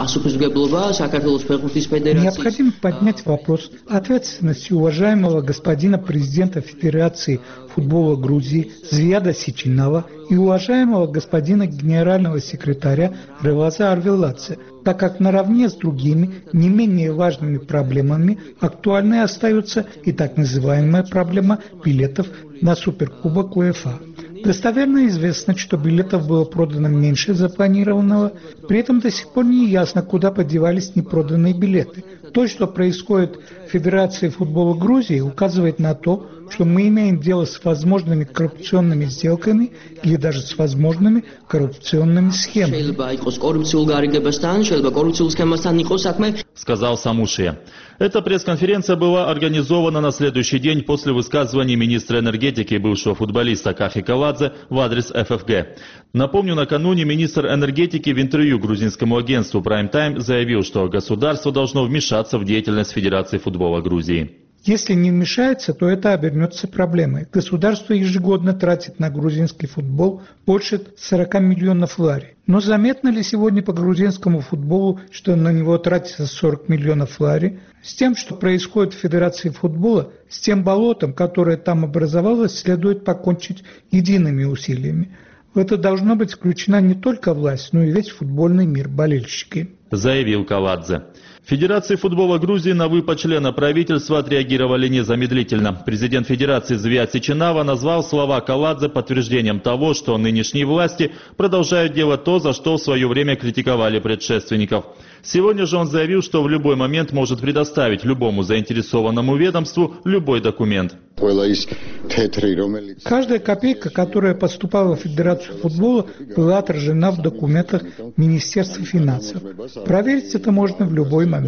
Необходимо поднять вопрос ответственности уважаемого господина президента Федерации футбола Грузии Звиада Сичинава и уважаемого господина генерального секретаря Реваза Арвеладзе, так как наравне с другими не менее важными проблемами актуальной остается и так называемая проблема билетов на Суперкубок УЕФА. Достоверно известно, что билетов было продано меньше запланированного, при этом до сих пор не ясно, куда подевались непроданные билеты. То, что происходит в Федерации футбола Грузии, указывает на то, что мы имеем дело с возможными коррупционными сделками или даже с возможными коррупционными схемами. Сказал Самушия. Эта пресс-конференция была организована на следующий день после высказываний министра энергетики и бывшего футболиста Кахи Каладзе в адрес ФФГ. Напомню, накануне министр энергетики в интервью грузинскому агентству Prime Time заявил, что государство должно вмешаться в деятельность Федерации футбола Грузии. Если не вмешается, то это обернется проблемой. Государство ежегодно тратит на грузинский футбол больше 40 миллионов лари. Но заметно ли сегодня по грузинскому футболу, что на него тратится 40 миллионов лари? С тем, что происходит в Федерации футбола, с тем болотом, которое там образовалось, следует покончить едиными усилиями. В это должна быть включена не только власть, но и весь футбольный мир, болельщики. Заявил Каладзе. Федерации футбола Грузии на выпад члена правительства отреагировали незамедлительно. Президент Федерации Звиат Сичинава назвал слова Каладзе подтверждением того, что нынешние власти продолжают делать то, за что в свое время критиковали предшественников. Сегодня же он заявил, что в любой момент может предоставить любому заинтересованному ведомству любой документ. Каждая копейка, которая поступала в Федерацию футбола, была отражена в документах Министерства финансов. Проверить это можно в любой момент.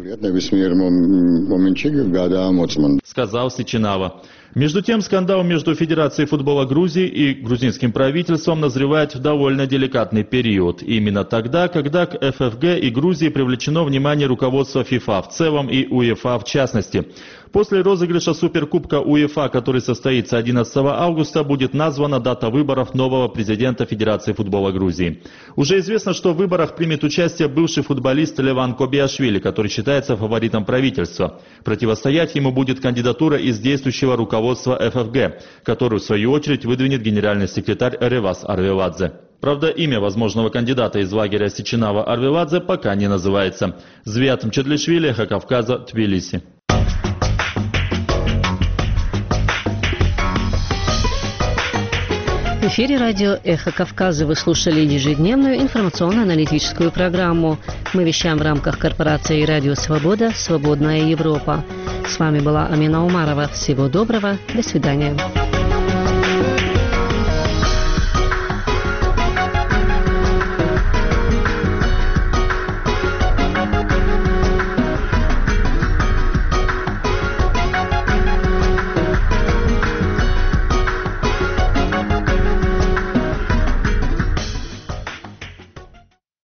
Сказал Сичинава. Между тем, скандал между Федерацией футбола Грузии и грузинским правительством назревает в довольно деликатный период. Именно тогда, когда к ФФГ и Грузии привлечено внимание руководства ФИФА в целом и УЕФА в частности. После розыгрыша Суперкубка УЕФА, который состоится 11 августа, будет названа дата выборов нового президента Федерации футбола Грузии. Уже известно, что в выборах примет участие бывший футболист Леван Кобиашвили, который считается фаворитом правительства. Противостоять ему будет кандидатура из действующего руководства ФФГ, которую в свою очередь выдвинет генеральный секретарь Ревас Арвеладзе. Правда, имя возможного кандидата из лагеря Сичинава Арвеладзе пока не называется. Звиат Мчедлишвили, Эхо Кавказа, Тбилиси. В эфире радио «Эхо Кавказа» вы слушали ежедневную информационно-аналитическую программу. Мы вещаем в рамках корпорации «Радио Свобода. Свободная Европа». С вами была Амина Умарова. Всего доброго. До свидания.